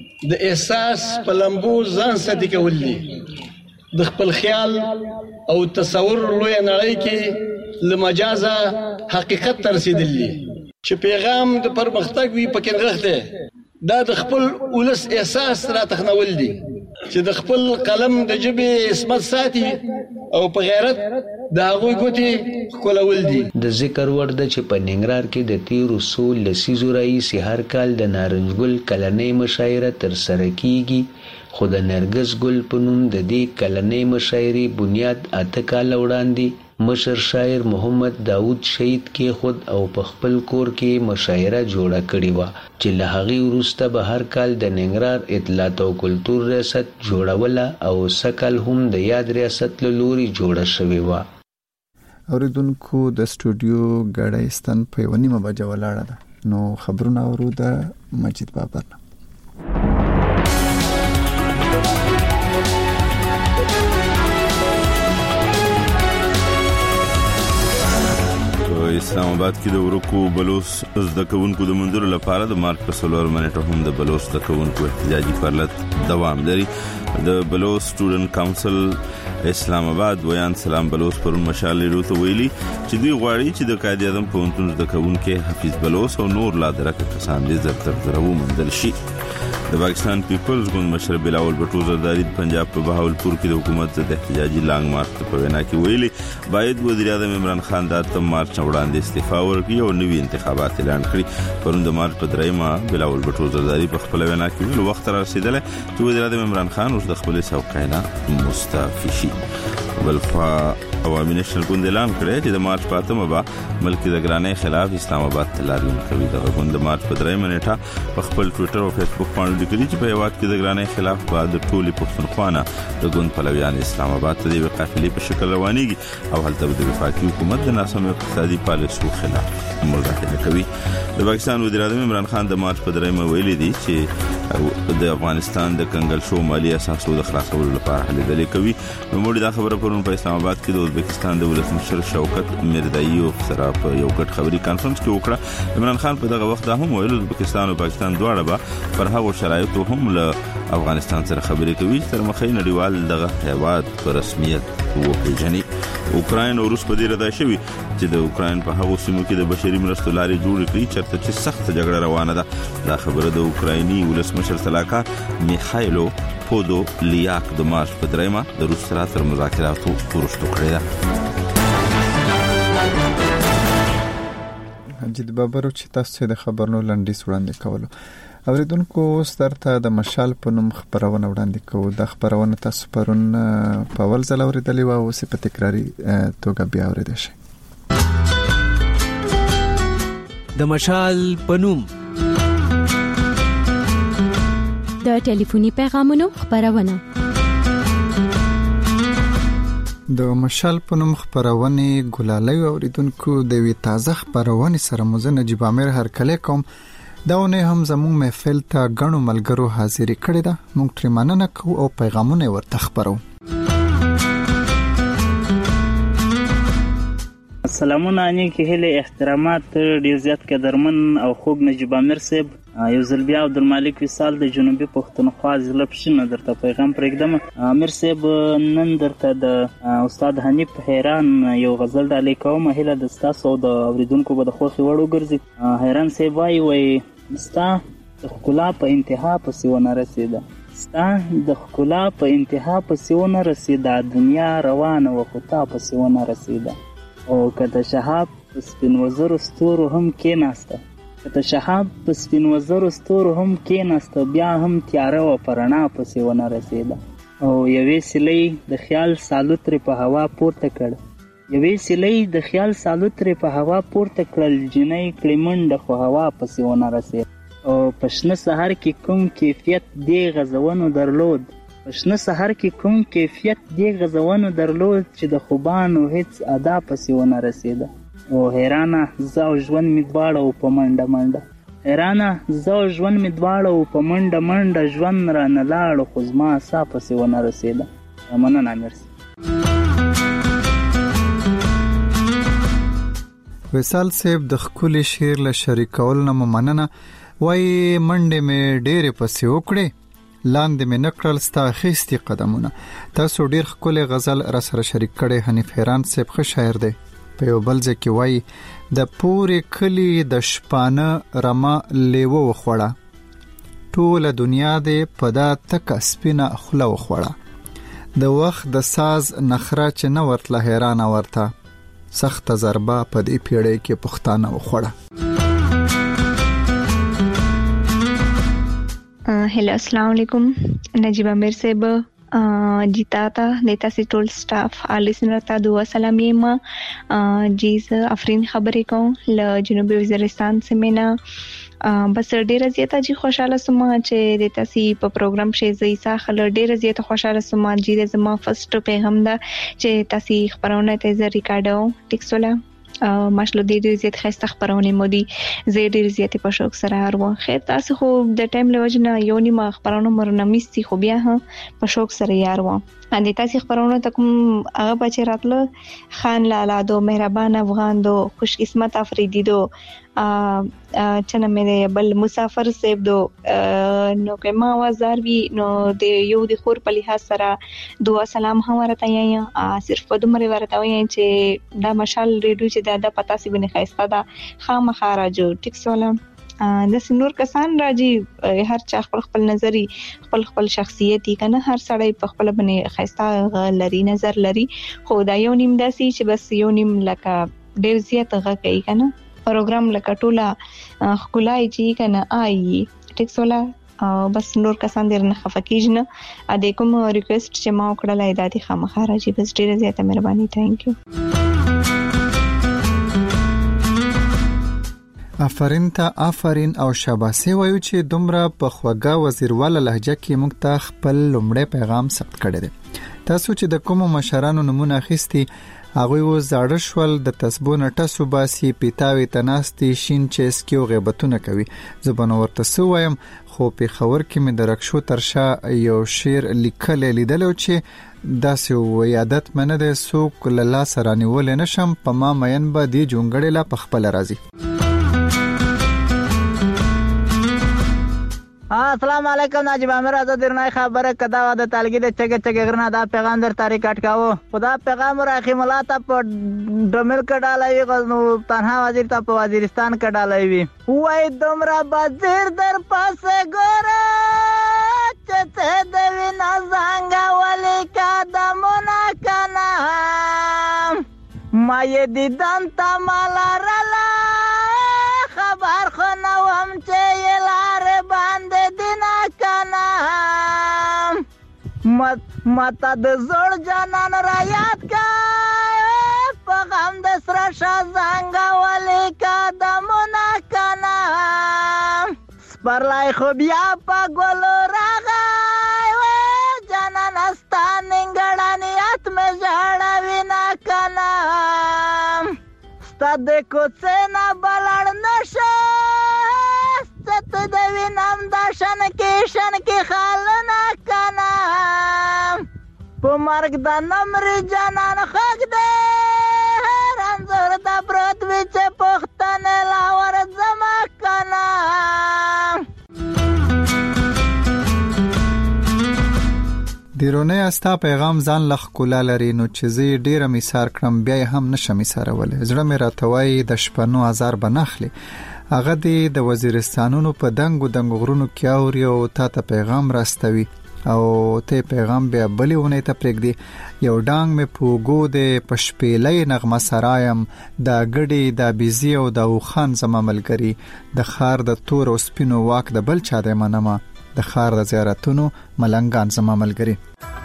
د احساس په لمبو ځان صدي کول دي، د خپل خیال او تصور لویه نړۍ کې له مجازه حقیقت ته رسېدل دي چې پیغام د پرمختګ وي پکې نغښتی. دا د خپل ولس احساس را تخنول دي چې د خپل قلم د ژبې عصمت ساتي او په غیرت د هغوی ګوتې ښکلول دي. د ذکر وړ ده چې په ننګرهار کې د تیرو څو لسیزو راهیسې هر کال د نارنج ګل کلنۍ مشاعره ترسره کیږي، خو د نرګس ګل په نوم د دې کلنۍ مشاعرې بنیاد اته کاله وړاندې مشر شاعر محمد داود شهید کې خود او په خپل کور کې مشاعره جوړه کړې وه چې له هغې وروسته به هر کال د ننګرهار اطلاعات او کلتور ریاست جوړوله او سکل هم د یاد ریاست له لوري جوړه شوې وه. اوریدونکو د سټوډیو ګړۍ ستن په یوه نیمه بجه ولاړه ده، نو خبرونه اورو د مجید بابر نه. اسلام آباد کې د ورکو بلوچ زده کوونکو د منځلو لپاره د مارچ په څلور منېټه هم د بلوچ زده کوونکو احتجاجي فعالیت دوام لري. د بلوچ سټوډنټ کونسل اسلام آباد ویان سلام بلوچ پرون مشال لرو ته ویلي چې دوی غواړي چې د قائد اعظم پوهنتون زده کوونکي حفیظ بلوچ او نور لا درکه کسان دې زر تر زر ومندل شي. د پاکستان پیپلز ګوند مشر بلاول بټو زرداری د پنجاب په بهاولپور کې د حکومت ضد احتجاجي لانګ مارچ په وینا کې ویلي باید وزیر اعظم عمران خان د تم مارچ وړاندې استعفا ورکړي او نوي انتخابات اعلان کړي. پرون د مارچ په دریمه بلاول بټو زرداری په خپل وینا کې ویل وخت را رسیدلی چې وزیر اعظم عمران خان اوس د خپل څوکۍ مستعفي شي. بلخوا عوامي نېشنل ګوند اعلان کړی چې د مارچ په اتمه به ملک د ګرانۍ خلاف اسلام آباد ته لاریون کوي. دغه ګوند د مارچ په دریمه نیټه په خپل ټویټر او فیسبوک باندې لیکلي چې په هیواد کې د ګرانۍ خلاف به د ټولې پښتونخوا د ګوند پلویان اسلام آباد ته د یوې قافلې په شکل روانېږي او هلته به د وفاقي حکومت د ناسمو اقتصادي پالیسیو خلاف مظاهره کوي. د پاکستان وزیر اعظم عمران خان د مارچ په دریمه ویلي دي چې د افغانستان د کنګل شو مالی اساسو د خلاصولو لپاره هلې ځلې کوي. نوموړي دا خبره پرون په اسلام آباد کې د ازبکستان د ولسمشر شوکت میرزاییوف سره په یو ګډ خبري کانفرنس کې وکړه. عمران خان په دغه وخت دا هم ویل ازبکستان او پاکستان دواړه به پر هغو شرایطو هم له افغانستان سره خبرې کوي چې تر مخې نړیوال دغه هیواد په رسمیت وپېژني. اوکراین او روس په دې رضا شوي چې د اوکراین په هغو سیمو کې د بشري مرستو لارې جوړې کړي چېرته چې سخته جګړه روانه ده. دا خبره د اوکرایني ولسمشر سلاکار میخایلو پودولیاک د مارچ په دریمه د روس سره تر مذاکراتو وروسته کړې ده. مجید بابر چې تاسو د خبرونو لنډیز وړاندې کولو. اوریدونکو سترته د مشال په نوم خبرونه وړاندې کوو. د خبرونه تاسو پرون په اول ځل اوریدلې و او په تکراری توګه بیا اوریدل شي. د مشال په نوم د ټلیفوني پیغامونو خبرونه. د مشال په نوم خبرونه ګلالۍ اوریدونکو د وی تازه خبرونه سره مزه نجیب امیر هر کله کوم داونه هم زموږ محفل ته غنو ملګرو حاضری کړی دا موږ تر مننه کوو او پیغامونه ورته خبرو. سلامونه اني کې هله احترامات ډیر زیات قدرمن او خوږ نجیب امیر صاحب یو ځل بیا عبدالمالک وصال د جنوبي پښتونخوا ضلع پښینه درته پیغام پرېږدم. امیر صاحب نن درته د استاد حنیف حیران یو غزل ډالۍ کوم. هیله د ستاسو او د اوریدونکو به د خوښې وړ وګرځي. حیران صاحب وایي وایي ستا د ښکلا په انتها پسې ونه رسېده، ستا د ښکلا په انتها پسې ونه رسېده، دنیا روانه وه خو تا پسې ونه رسېده. او که د شهاب په سپین وزرو ستورو هم کېناسته که د شهاب په سپین وزرو ستورو هم کېناسته، بیا هم تیاره وه په رڼا پسې ونه رسېده. او یوې سیلۍ د خیال سالو ترې په هوا پورته کړ یوې سیلۍ د خیال سالو ترې په هوا پورته کړل، جنۍ کړې منډه خو هوا پسې ونه رسېد. او په شنه سهار کې کوم کیفیت دې غزونو درلود په شنه سهار کې کوم کیفیت دې غزونو درلود چې د خوبانو هیڅ ادا پسې ونه رسېده. او حیرانه زه او ژوند مې دواړه و په منډه منډه حیرانه زه او ژوند مې دواړه و په منډه منډه ژوند رانه لاړو خو زما سا پسې ونه رسېده. مننه امیر. وصال صاحب د خپل شعر له شریکول نه مننه. وای منډه مې ډېر پسې وکړې لاندې مې نکړل ستا خېستي قدمونه. تاسو ډېر خپل غزل را سره شریک کړي. حنیف حیران صاحب ښه شاعر دی. په یو بل ځکه وای د پورې کلی د شپانه رما لیوه وخوړه، ټوله دنیا دې په دا تک سپینه خوله وخوړه، د وخت د ساز نخره چې نه ورتله حیران ورته سخت ضربه په دې پیړۍ کې پښتانه وخوړه. هلو السلام علیکم نجیب امیر صاحب جیتا تا دیتا سی ټول سټاف لیسنر ته دعا سلام یم جی ز افرین خبرې کوم ل جنوبي وزیرستان سیمنا بس ډیره زیاته جی خوشاله سم چې دیتا سی په پروګرام شې زیسا خل ډیره زیاته خوشاله سم جی زما فرست پیغام دا چې تاسو خبرونه ته ز ریکارډو ټیکسولا ماشله دې دې زیات خسته خبرونه مودي زه ډېر زیات په شوق سره هرو خیر تاسو خو د ټایم لوجنه یو نیمه خبرونه مرنه میستي خو بیا هم په شوق سره یارو اندې تاسو خبرونه تکم هغه بچی راتله خان لالا دو مهربان افغان دو خوش قسمت افریدی دو چنه مې بل مسافر سیب دو نو که ما وزار وی نو د یو د خور په لحاظ سره دعا سلام هم ورته یا صرف دومره ورته وای چې دا مشال ریډیو چې دا د پتا سی بنه خایسته دا خامخا راجو ټیک سولم د سنور کسان راځي هر چا خپل خپل نظری خپل خپل شخصیت کنه هر سړی په خپل باندې خایسته لري نظر لري خو دا یو نیم داسي چې بس یو نیم لکه ډیر زیات غا کوي کنه پروګرام لکه ټوله خلای چې کنه آی ټیک سولا بس نور کسان ډیر نه خفقیږي ا دې کوم ریکوست چې ما وکړه لایداتي خامخا راځي بس ډیر زیاته مهرباني ثانک یو. افرین ته افرین او شاباسي وایو چې دومره په خوږه وزیرواله لهجه کې موږ ته خپل لومړی پیغام ثبت کړی دی. تاسو چې د کوم مشرانو نمونه اخیستي هغه و زړه شول د تسبو نټسو باسي پیتاوي تناستي شین چې سکیو غیبتونه کوي زبانه ورته سو وایم خو په خبر کې مې درکشو ترشا یو شعر لیکل لیدل چې داسې و یادت منه د سوق لاله سره نیول نشم په ما مین به دی جونګړې لا پخپل راځي. السلام علیکم ناجیب امیر آزاد درنای خبره کدا و د تالګي د چګه چګه غرنا دا پیغام در تاریخ کټکاو خدا پیغام راخي ملاته په ډمل کډالای غنو تنها وزیر ته په وزیرستان کډالای وی وای دومره وزیر در پاسه ګوره چته د وینا څنګه ولې قدمونه کنا ما یې دیدن تا مالارلا خبر خو نو هم چې لار باندې دینا کنا مت متا د زړ جانان را یاد کا په غم د سره شازنګ ولې قدمونه کنا سپرلای خو بیا په ګل راغای و جانان استان نګړانیات مې ژړا وینا کنا ستاد کو څنا بلړ نشه ست د وینم د شن کې شن کې خالنا کنا په مرګ د نمر جانان خګ دې رنځور د پروت وچ پختن لاور زما کنا. دیرونه استا پیغام ځان لخ کولا لري نو چې زی ډیره میثار کړم بیا هم نشم میثارول زړه مې راتوي د شپنو هزار بنخلي هغه د وزیرستانونو په دنګو دنګو غرونو کې اوري او تا ته پیغام راستوي او ته پیغام بیا بلیونه ته پرېږدي یو ډانګ مې پوګو د پشپېلې نغمه سرایم د ګډي د بيزي او د وخان زما ملګری د خار د تور او سپینو واک د بل چا د منما د خار د زیارتونو ملنګان زما ملګری.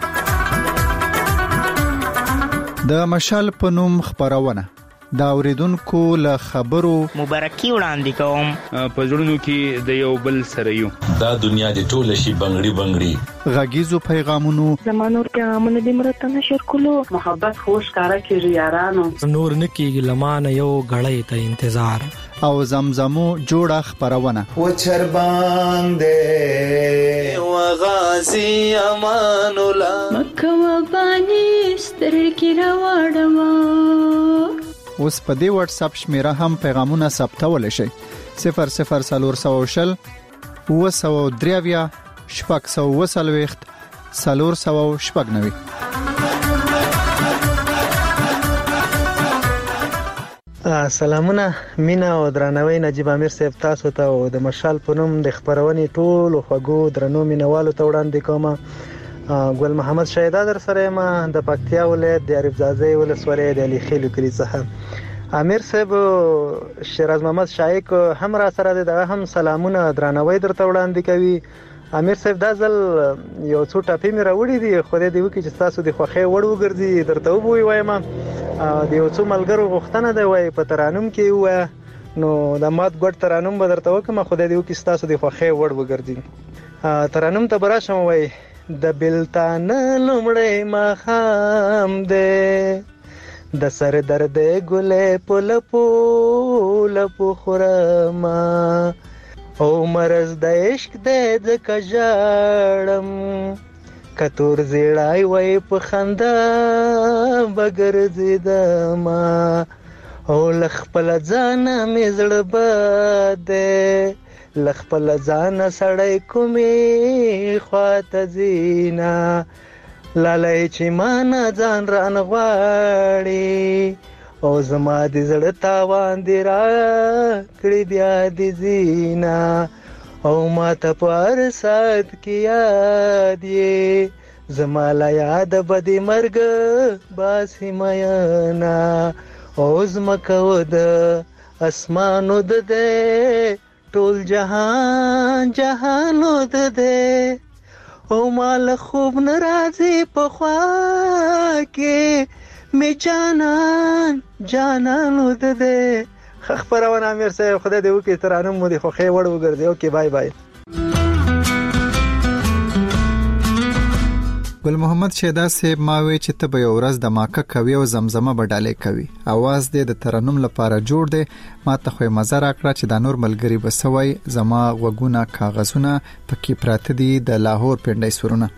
د مشال په نوم خبرونه دا اوریدونکو له خبرو مبارکي وړاندې کوم په ژوندونو کې د یو بل سره یو دا دنیا د ټوله شي بنگړي بنگړي غږیزو پیغامونو زمانور پیغامونه د مرته نشر کولو محبت خوش کارا کیږي یارانو نور نکیږي لمانه یو غړې ته انتظار او زمزمو جوړه خبرونه و چربان دې و غازی امان الله مکه و بانی سترګې راوړم. اوس په دې واتس اپ شمیره هم پیغامونه ثبتول شي صفر صفر سلور سو شل و سو دریویا شپږ سو وسلويخت سلور سو شپږ نوي. سلامونه مینا او درناوی نجیب امیر صاحب تاسو ته او د مشال په نوم د خبرونې ټول خوګو درنو مینوالو ته وړاندې کوم ګل محمد شهیدا در سره ما د پکتیا ولایت د عارف زاده ولسوالۍ د علي خیل کلی څخه. امیر صاحب شیراز محمد شایق هم را سره ده، هم سلامونه درناوی درته وړاندې کوي. امیر صاحب دا ځل یو څو ټاپې مې راوړي دي، خدای دې وکړي چې تاسو د خوښۍ وړ وګرځي. درته وبوي وایم د یو څو ملګرو غوښتنه ده وای په ترانم کې وای، نو د مات ګډ ترانم به درته وکم، خدای دې وکړي تاسو د خوښۍ وړ وګرځي. ترانم ته براشم وای د بلتان لمړی ماښام دی، د سر درد ګلې په لپو لپو خورما، او مرز د عشق دی ځکه ژاړم، که تور زیړی وای په خندا به ګرځېدمه، او له خپله ځانه مې زړه بد دی، له خپله ځانه سړی کومې خواته ځینه، لالی چې ما نه ځان رانه غواړي، او زما د زړه تاوان دې راکړي بیا دې ځینه، او ما ته په هر ساعت کې یاد یې، زما له یاده به دې مرګ باسي میینه، او ځمکه و د اسمانو د دی ټول جهان جهانو د دی، او ما له خوب نه راځي په خوا کې می جانان جانانو د دی. خبرونه امیر صاحب خدای دې وکړي ترانم مو د خوښۍ وړ وګرځي. اوکې بای بای. ګل محمد شهیدا صاحب ما وی چې ته به یو ورځ د ماکه کوي او زمزمه به ډالې کوي، आवाज دې د ترنم لپاره جوړ دی، ما ته خو مزه راکړه چې د نور ملګری بسوي، زما وګونه کاغذونه پکې پراته دي د لاهور پنډای سرونه.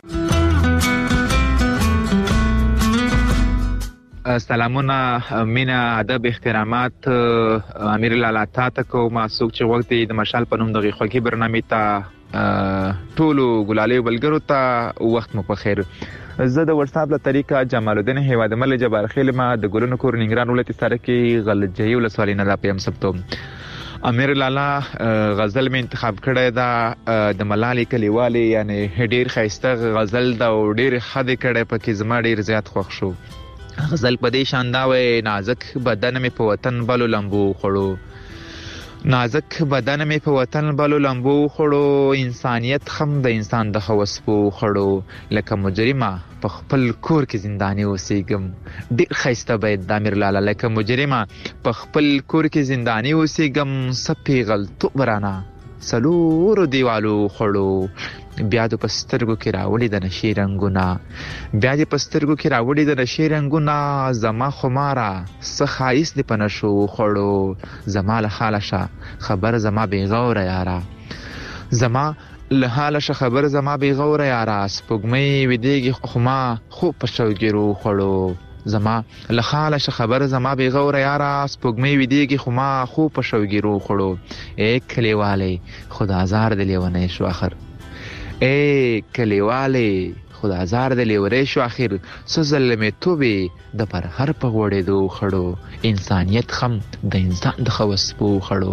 سلامونه، مینا، ادب، احترامات امیر لالا تا ته کوم. څوک چې وخت د مشال په نوم دغه خوږی برنامه ته ټولو ګلالي بلګرو ته وخت مو په خیر. زه د واتساپ له طریقه جمال الدین هیواد مل جبار خیل ما د ګلونو کور ننګرهار ولایت سره کې غلجی ولسوالۍ نه لا پیم سبتو. امیر لالا غزل می انتخاب کړی دا د ملالي کلیوالي، یعنی ډیر خیسته غزل دا او ډیر خدي کړی پکې زما ډیر زیات خوښ شو. غزل په دې شانداوي نازک بدن می په وطن بلو لمبو خړو، نازک بدن می په وطن بلو لمبو خړو، انسانيت خم د انسان د خوسپو خړو، لکه مجرمه په خپل کور کې زنداني اوسېګم. ډېر خیسته باید د امیر لالا لکه مجرمه په خپل کور کې زنداني اوسېګم، سپي غلطو برانا سلورو دیوالو خړو، بیا د پسترګو کې راوړي د نشي رنگونه، بیا د پسترګو کې راوړي د نشي رنگونه، زما خماره سخایس دی پنشو خړو، زما له حاله شه خبر زما بیغوره یارا، زما له حاله شه خبر زما بیغوره یارا، سپوږمۍ ویدېږي خو ما خوب په شوګیرو خړو، زما له حاله شه خبر زما بیغوره یارا، سپوږمۍ ویدېږي خو ما خوب په شوګیرو خړو، ای کلیواله خدا زار دی لیونی شو اخر، ای کلیواله خدا زار د لیورې شو اخر، سو ظلمې توبې د پر هر په غوړې دو خړو، انسانيت خم د انسان د خوسپو خړو.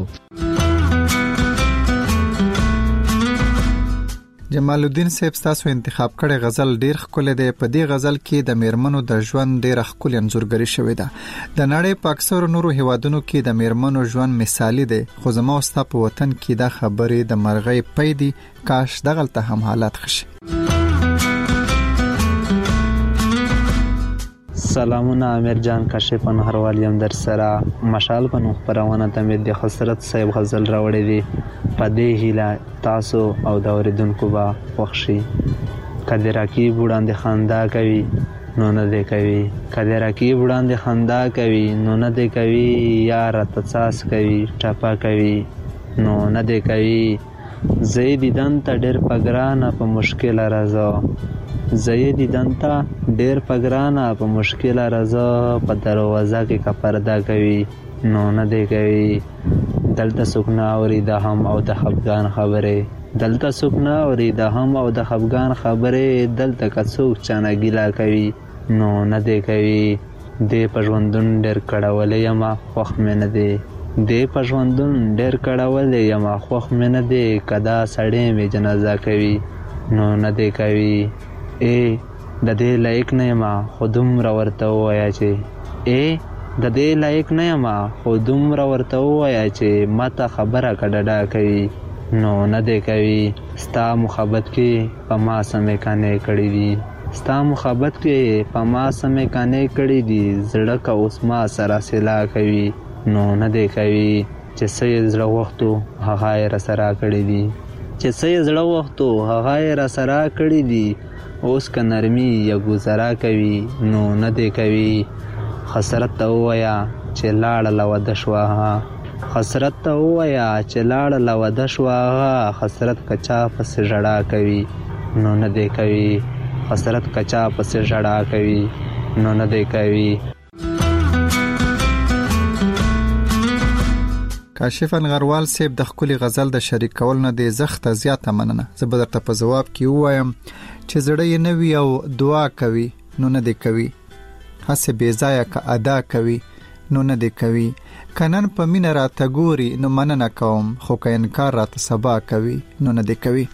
جمال الدین صاحب تاسو انتخاب کړی غزل ډیر ښکلی دی. په دې غزل کې د میرمنو د ژوند ډیر ښکلی انځورګري شوې ده. د نړۍ په اکثر نورو هیوادونو کې د میرمنو ژوند مثالی دی، خو زما او ستا په وطن کې دا خبرې د مرغۍ پی دي، کاش دغلته هم حالات خشي. سلامونه امیر جان، کاشف نهروالیم در سره. مشال په نوم خپرونه ته مې د حسرت صاحب غزل راوړی دی، په دې هیله تاسو او د اوریدونکو به خوښ شي. که د رقیب وړاندې خندا کوي نو نه دی کوي، که د رقیب وړاندې خندا کوي نو نه دی کوي، یاره ته څاس کوي ټپه کوي نو نه دی کوي، زه یې دیدن ته ډېر په ګرانه په مشکله راځه، زه یې دیدن ته ډېر په ګرانه په مشکله راځه، په دروازه کې که پرده کوي نو نه دی کوي، دلته څوک نه اوري د هم او د خفګان خبرې، دلته څوک نه اوري د هم او د خفګان خبرې، دلته که څوک چانه ګیله کوي نو نه دی کوي، دې په ژوندون ډېر کړولی یمه خوښ مې نه دی، دې په ژوندون ډېر کړولی یمه خوښ مې نه دی، که دا سړی مې جنازه کوي نو نه دی کوي، اے د دې لایق نه یم خو دومره ورته ووایه چې اے د دې لایق نه یم خو دومره ورته ووایه چې ماته خبره کډډا کوي نو نه دی کوي. ستا محبت کې په ما سمې کانې کړي دي ستا محبت کې په ما سمې کانې کړي دي زړه که اوس ما سره سلا کوي نو نه دی کوي. چې څه یې زړه وختو هغه یې راسره کړي دي چې څه یې زړه وختو هغه یې راسره کړي دي اوس که نرمي یا ګوزاره کوي نو نه دی کوي. خسرت ته ووایه چې لاړه له واده شوه خسرت ته ووایه چې لاړه له واده شوه خسرت که چا پسې ژړا کوي نو نه دی کوي. خسرت که چا پسې ژړا کوي نو نه دی کوي. کاشف انغروال صاحب د خپل غزل د شریک کول نه د زخته زیاته مننه. زه به درته په جواب کې وایم چې زړه یې نه وي او دعا کوي نو نه دی کوي. هڅه بې ځایه که ادا کوي نو نه دی کوي. کنن په مینه راته ګوري نو مننه کوم خو که انکار راته سبا کوي نو نه دی کوي.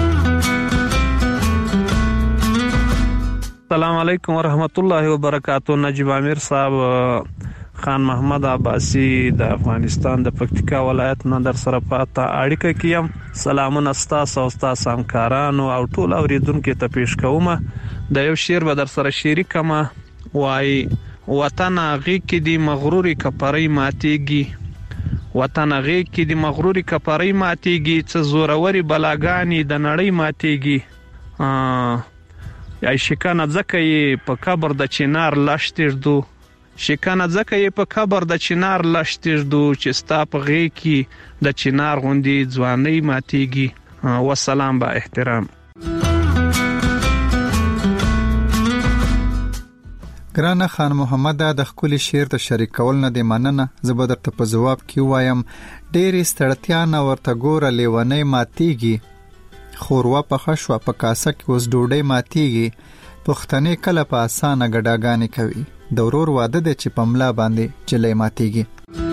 السلام علیکم ورحمت الله وبرکاتہ. نجیب امیر صاحب خان محمد عباسی د افغانستان د پکتیکا ولایت نه در سره پاته اړیکه کیم. سلامونه ستاسو او ستاسو همکارانو او ټول اوریدونکو ته پیښ کوم. د یو شعر به در سره شریکم. وای وطن هغه کې دی مغروري کپړې ماتيږي وطن هغه کې دی مغروري کپړې ماتيږي څه زوروري بلاګانی د نړۍ ماتيږي. یا شکنه ځکه یې په قبر د چنار لاشتیر دو شکنه ځکه یې په قبر د چنار لاشتیر دو چې ستا په غې کې د چنار غوندي ځواني ماتيږي. والسلام با احترام. ګرانه خان محمد د خپل شعر د شریک کول نه دی مننه. زه به درته په جواب کې وایم ډېرې ستړتیا نه ورته ګوره لیونی ماتيږي خوروا په خشوا په کاسه کې اوس ډوډۍ ماتيږي. پښتنې کله په اسانه ګډاګانې کوي د ورور واده دی چې په ملا باندې چلې ماتيږي.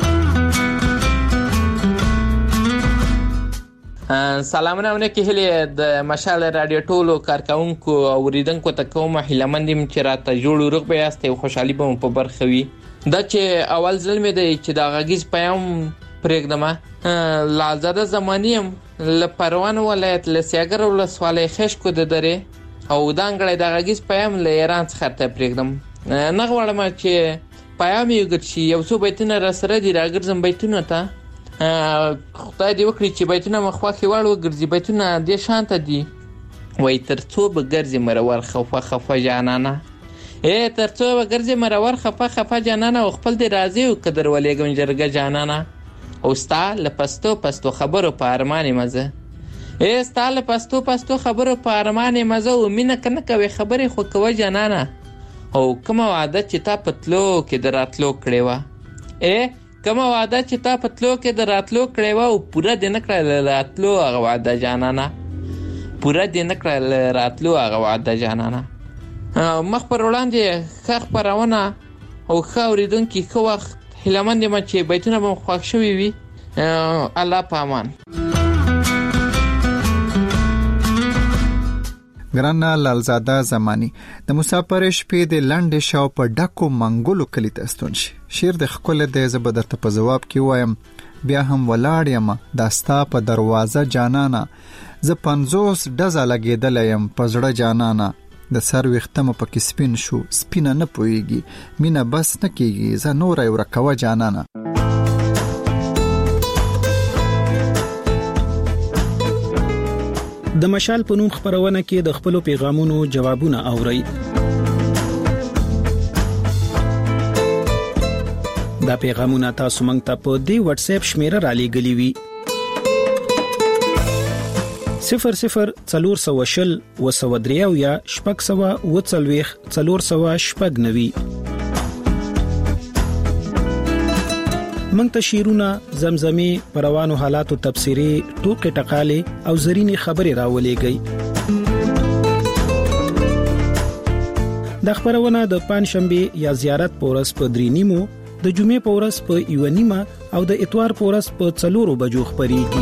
سلامونه ونکه هلي د مشال رادیو ټولو کارکونکو او اوریدونکو ته کوم هیلمندم چې راته جوړ روغ به یاست او خوشحالي به په برخه وي. دا چې اول ځل مې دی چې دا غږیز پیام پرېږدم. لازده زمانیم له پروان ولایت له سیاګر ولسوالۍ خشکو د درې او دانګړې د غږیز پیام له ایران څخه ته پرېږدم. نه غواړم چې پیام یې ګرځي یو څو بیتونه را سره دي راګرځم بیتونه ته خدای دې وکړي چې بیتونه مخوا کې واړ وګرځي. بیتونه دې شانته دي. وای ترڅو به ګرځي مرور خفه خفه جانانه اے ترڅو به ګرځي مرور خفه خفه جانانه او خپل دې راضي او قدر ولېګم جرګه جانانه او ستا لپستو پستو خبرو په ارمانې مزه اے ستا لپستو پستو خبرو په ارمانې مزه او مینه کنه کوي خبرې خو کوي جانانه او کومه وعده چې تا پتلو کې دراتلو کړې و اے کومه وعده چې تا پتلو کې دراتلو کړې و او پوره دې نه کړل راتلو هغه وعده جانانه پوره دې نه کړل راتلو هغه وعده جانانه. مخ پر وړاندې ښه خپرونه او ښه اورېدونکي ښه وخت هیلهمند یم چې بیتونه به خوښ شوي وي. الله په امان. ګرانه لالزاده زمانی د مسافر شپې د لنډ شاو په ډکو منګولو کلی ته ستون شي. شعر د خپل د زبر ته په جواب کې وایم بیا هم ولاړ یم داستا په دروازه جانانا ز پنځوس ډزه لګیدل یم پزړه جانانا د سر وختم په کې سپین شو سپینه نه پويږي مینا بس نه کیږي ز نور یو رکوه جانانا. د مشال په نوم خبرونه کې د خپل پیغامونو جوابونه اوري. دا پیغامونه تاسو مونږ ته په دی واتس اپ شمیره را لېږلي وي صفر صفر څلور سو شل وسو دریو یا شپږ سو وڅلويخ څلور سو شپږ نوي. مونږ ته شیرونه زمزمي پروانو حالاتو تفسیری ټوکې ټقاله او زرینی خبري راولېږي. د خبرونه د پنځشنبه یا زیارت پورس په درینیمو د جمعې پورس په یونیمه او د اتوار پورس په څلورو بجو خبريږي.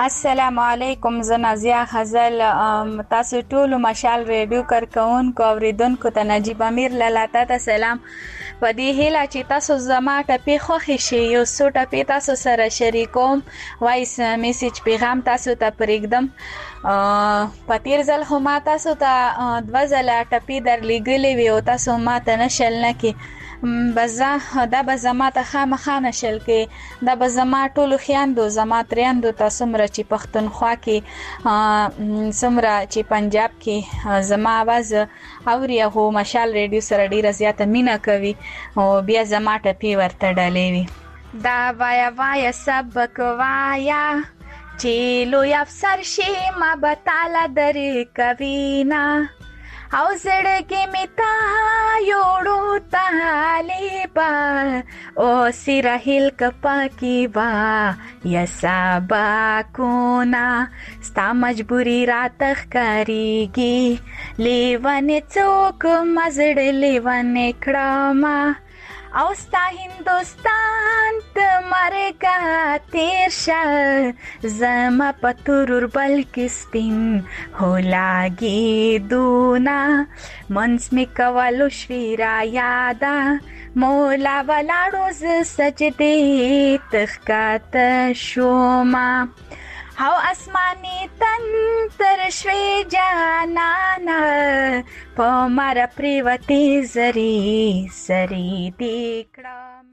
السلام علیکم. زه نازیه غزل. تاسو ټول مشال ریډیو کارکونکو اوریدونکو ته نجیب امیر لالاته ته سلام. په دې هیله چې تاسو زما ټپې خوښې شي یو څو ټپې تاسو سره شریکوم. وایس میسج پیغام تاسو ته پرېږدم. په تیر ځل خو ما تاسو ته دوه ځله ټپې درلیږلې وې او تاسو ما ته نشل نه کې. بزه دا به زما ته خامخا نشل کې. دا به زما ټولو خویندو زما تریندو ته څومره چې پښتونخوا کې څومره چې پنجاب کې زما آواز اوري هغو مشال ریډیو سره ډېره زیاته مینه کوي او بیا زما ټپې ورته ډالې وي. دا وایا وایا سبق وایا چې لوی افسر شي ما به تاله درې کوینا او زړګي می تا یوړو طالبا او سیرهل کپاکی با یا سبا کونا ستا مجبوری را تخکاریږي لیوانه څوک مزړ لیوانه کړما او ستا هندوستان ته مرګه تیر شه زما په تورور بل کې سپین هولاګي دونا منس می کولو شوی را یادا مولا ولاړو ز سجدې تخکات شوما هاو اسماني تن تر شوی جانانا په مر پریوتی زری سری دیکړم.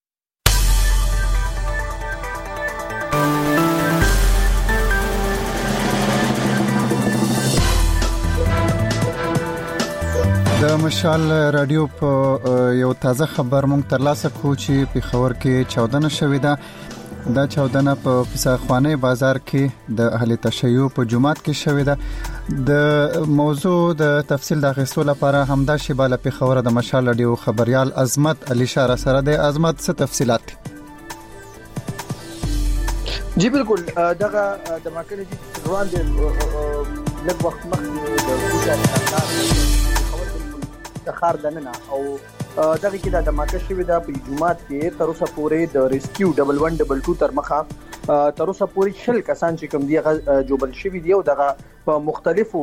د مشال رادیو په یو تازه خبر مونږ ترلاسه کوو چې په خبر کې چودنه شوې ده. دا چودنه په پساخوانه بازار کې د اهل تشیع په جمعات کې شوې ده. د موضوع د تفصیل د غوښتلو لپاره همدا شیباله په خبره د مشال رادیو خبريال عظمت علي شاه سره د عظمت څه تفصيلات. جی بالکل دغه د ماکنه دي روان دي لږ وخت مخکې د خبر د خار دننه او دغه کې د دماکه شوې ده په جمعات کې تر اوسه پورې د ریسکیو ډبل ون ډبل ټو تر مخه تر اوسه پورې شل کسان چې کوم دی غ جوبل شوی دی او دغه په مختلفو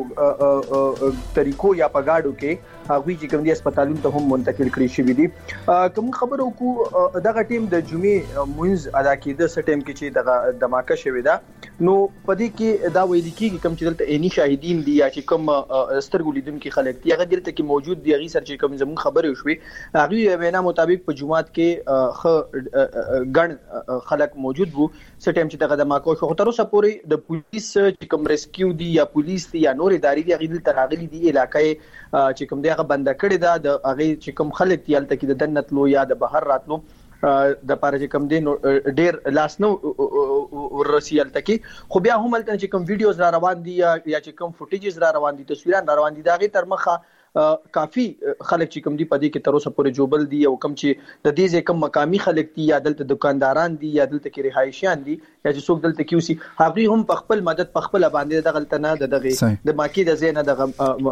طریقو یا په گاډو کې هغه چې کوم دی هسپتالونو ته هم منتقل کړی شوی دی. کوم خبرو کو دغه ټیم د جمعې مونږ ادا کېده س ټیم کې چې دغه دماکه شوې ده نو پدې کې دا ویل کېږي کوم چې دلته عیني شاهدین دي یا چې کوم سترګو لیدونکو خلک دي هغه دلته کې موجود دي. هغه سره چې کوم زموږ خبرې وشوي هغه وینا مطابق په جمعات کې خ ګڼ خلک موجود وو س ټیم چې دغه دماکه شو. تر اوسه پورې د پولیس چې کوم ریسکیو دي یا پولیس دي یا نور ادارې دي هغه دلته راغلي دي علاقې چې کوم دی هغه بند کړی دا د هغه چې کوم خلک دي هلته کې د دنتلو یا د بهر راتلو د پاره چې کوم دین ډیر لاس نو ورسیل تکي خو بیا هم هلته چې کوم ویډیوز را روان دي یا چې کوم فوټیجز را روان دي تصویران را روان دي دا غي تر مخه کافی خلک چې کوم دي په دې کې تر اوسه پورې جوبل دي او کوم چې د دې ځکه مقامی خلک دي یا دلته دکانداران دي یا دلته کې رهایشيان دي یا چې څوک دلته کې وسی هغه هم په خپل مدد په خپل باندې د غلطه نه دغه د ماکی د زینه د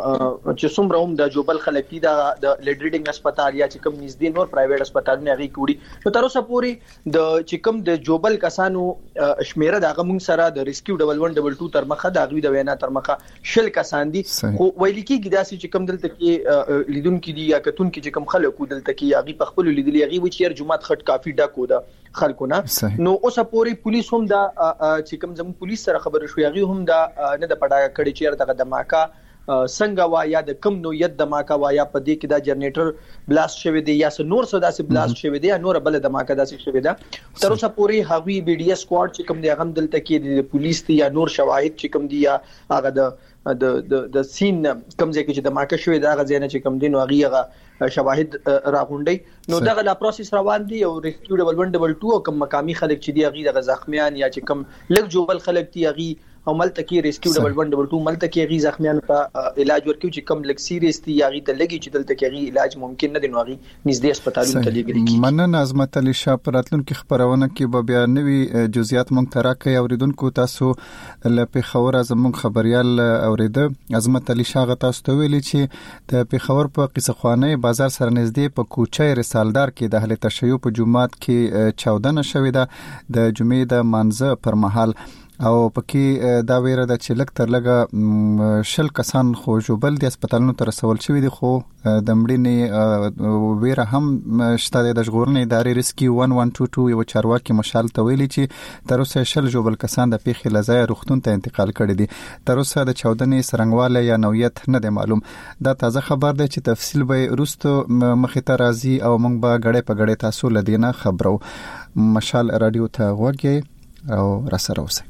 چې څومره هم د جوبل خلک دي د لیډریډینګ هسپتال یا چې کوم نږدې نور پرایویټ هسپتالونه غي کوړي نو تر اوسه پورې د چې کوم د جوبل کسانو شمیره د غمون سره د ریسکیو ډبل ون ډبل ټو تر مخه د غوی د وینا تر مخه شل کسان دي خو ویل کېږي داسې چې کوم دلته کې لیدونکو دي یا کتون کې چې کوم خلکو دلته کې یاغي په خپل لیدلې یاغي و چې جمعات خټ کافي ډاکو دا خلکو نه نو اوسه پورې پولیس هم دا چې کوم زمو پولیس سره خبر شو یاغي هم دا نه د پډا کړي چې دغه دماکا څنګه وا یا د کم نو ید دماکا وا یا په دې کې دا جنریټر بلاست شوی دی یا نور څه داسې بلاست شوی دی یا نور بل دماکا داسې شوی دی تر اوسه پورې هغوی بي ډي اس سکواډ چې کوم دی هغه دلته کې د پولیس دی یا نور شواهد چې کوم دی یا هغه د د د د سین کوم ځای کې چې د ماکه شوې دا غزنه چې کوم دین او هغه شواهد راغونډي نو دغه لا پروسس روان دي او ریسکیو ډبل ون ډبل ټو کوم مقامی خلک چې دی هغه د زخمیان یا چې کوم لږ جوبل خلک دی هغه او ملته کې ریسکیو ډبل ون ډبل ټو ملته کې هغه زخمیان ته علاج ورکوي چې کوم لږ سیریس دي هغه ته لګي چې دلته کې هغه علاج ممکن نه دی نو هغه نږدې هسپتالونو ته لګي کیږي. مننه عظمت علي شاه پراتلونکو خبرونه کې به بیا نوي جزئیات مونږ تراکي اوریدونکو تاسو له پیښور زموږ خبريال اوریده عظمت علي شاه تاسو ته ویلي چې د پیښور په قصخوانه بازار سره نږدې په کوچه رسالدار کې د اهل تشیع په جمعات کې چودنه شوې ده د جمعې د منځ پر مهال او پکې دا ویره د چې لک تر لګه شل کسان خو جوبل د هسپتالونو تر رسول شوی دي خو د مړینې ویره هم شته د ژغورنې ادارې ریسکیو one one two two یو چارواکي مشال ته ویلي چې تر اوسه شل جوبل کسان د پیښې لځای روغتون ته انتقال کړي دي. تر اوسه د چاودنې سرنګواله یا نوعیت نه دی معلوم. دا تازه خبر دی چې تفصیل به وروسته مخې ته راځي او موږ به غړې په غړې تاسو لدینه خبرو. مشال رادیو ته غوږی او راسره اوسئ.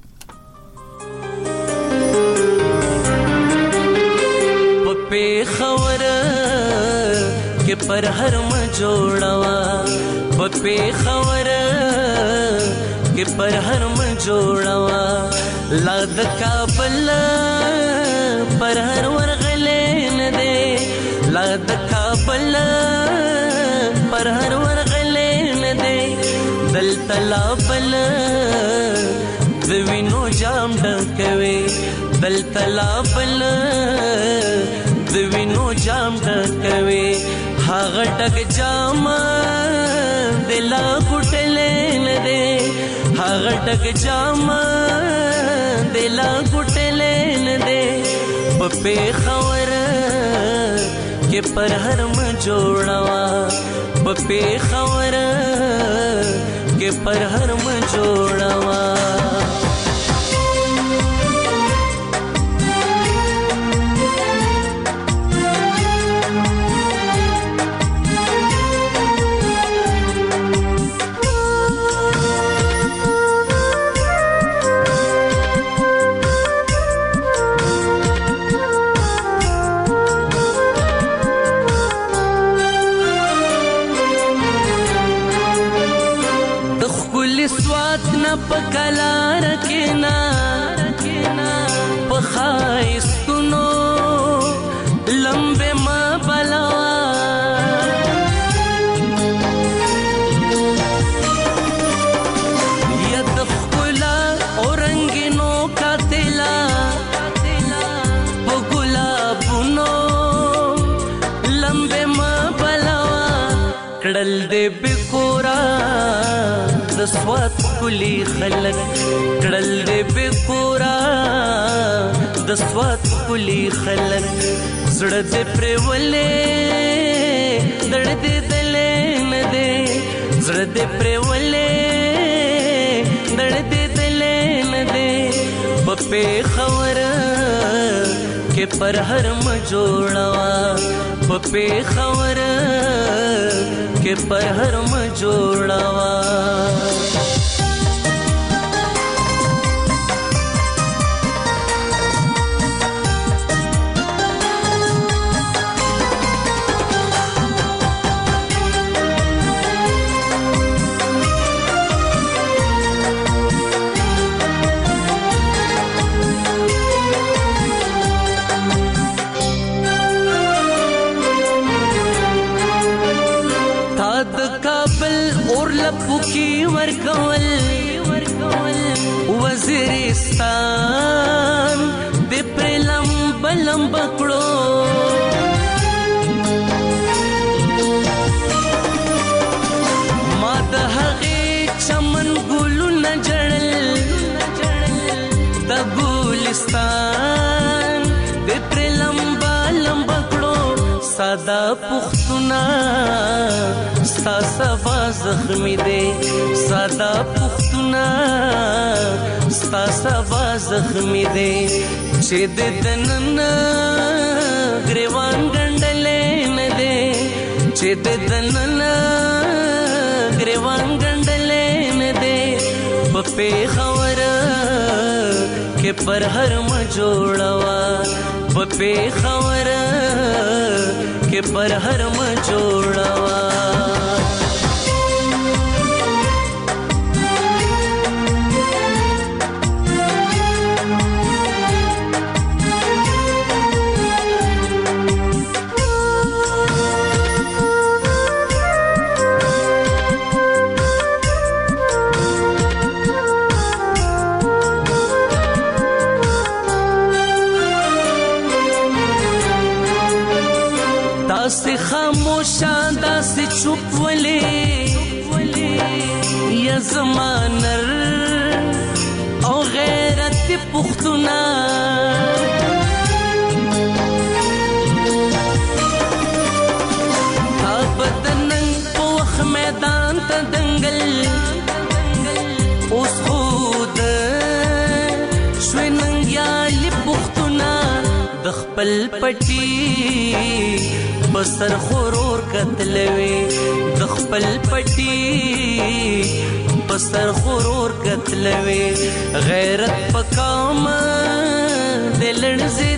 په خبر کې پر هر م جوړوا په خبر کې پر هر م جوړوا لا د کابل پر هر ورغلې نه دې لا د کابل پر هر ورغلې نه دې دل تلا بل د وینو جام ډکوي دل تلا بل د وینو جام ډکوي هغه ټک جام دلا ګټلې نه دې هغه ټک جام دلا ګټلې نه دې په خبر کې پر هر م جوړوا په خبر کې پر هر م جوړوا پکلا رکنا پخایستونو لمبه ما بلوا ید خلا اورنگینو کاتلا پګلابونو لمبه ما بلوا کړل دې بکورا د سوات کلی خلک کړل دې بکورا د سوات کلی خلک زړه دې پرولې دړ دې دلې نه دې زړه دې پرولې دړ دې دلې نه دې په خبر کې پر هر م جوړوا په خبر کې پر هر م جوړوا پوکی ورکول وزیرستان د پرلم بلم بکړو ما د هغه چمن ګلو نه جړل د ګلستان د پرلم بلم بکړو ساده پختونه ستا سبا زخمی دے سادا پختونا ستا سبا زخمی دے چه دے دنن گریوان گنڈلے ندے چه دے دنن گریوان گنڈلے ندے پپے خور کے پر ہر م جوڑوا پپے خور کے پر ہر م جوڑوا داسې خاموشه داسې چوپ ولې یا زما نر او غیرت پختونه ابدنن پوخ میدان ته دنګل اوس خود شوینن یالي پختونه د خپل پټي بسر خورور کتلوي د خپل پټي بسر خورور کتلوي غیرت پکام دلن زی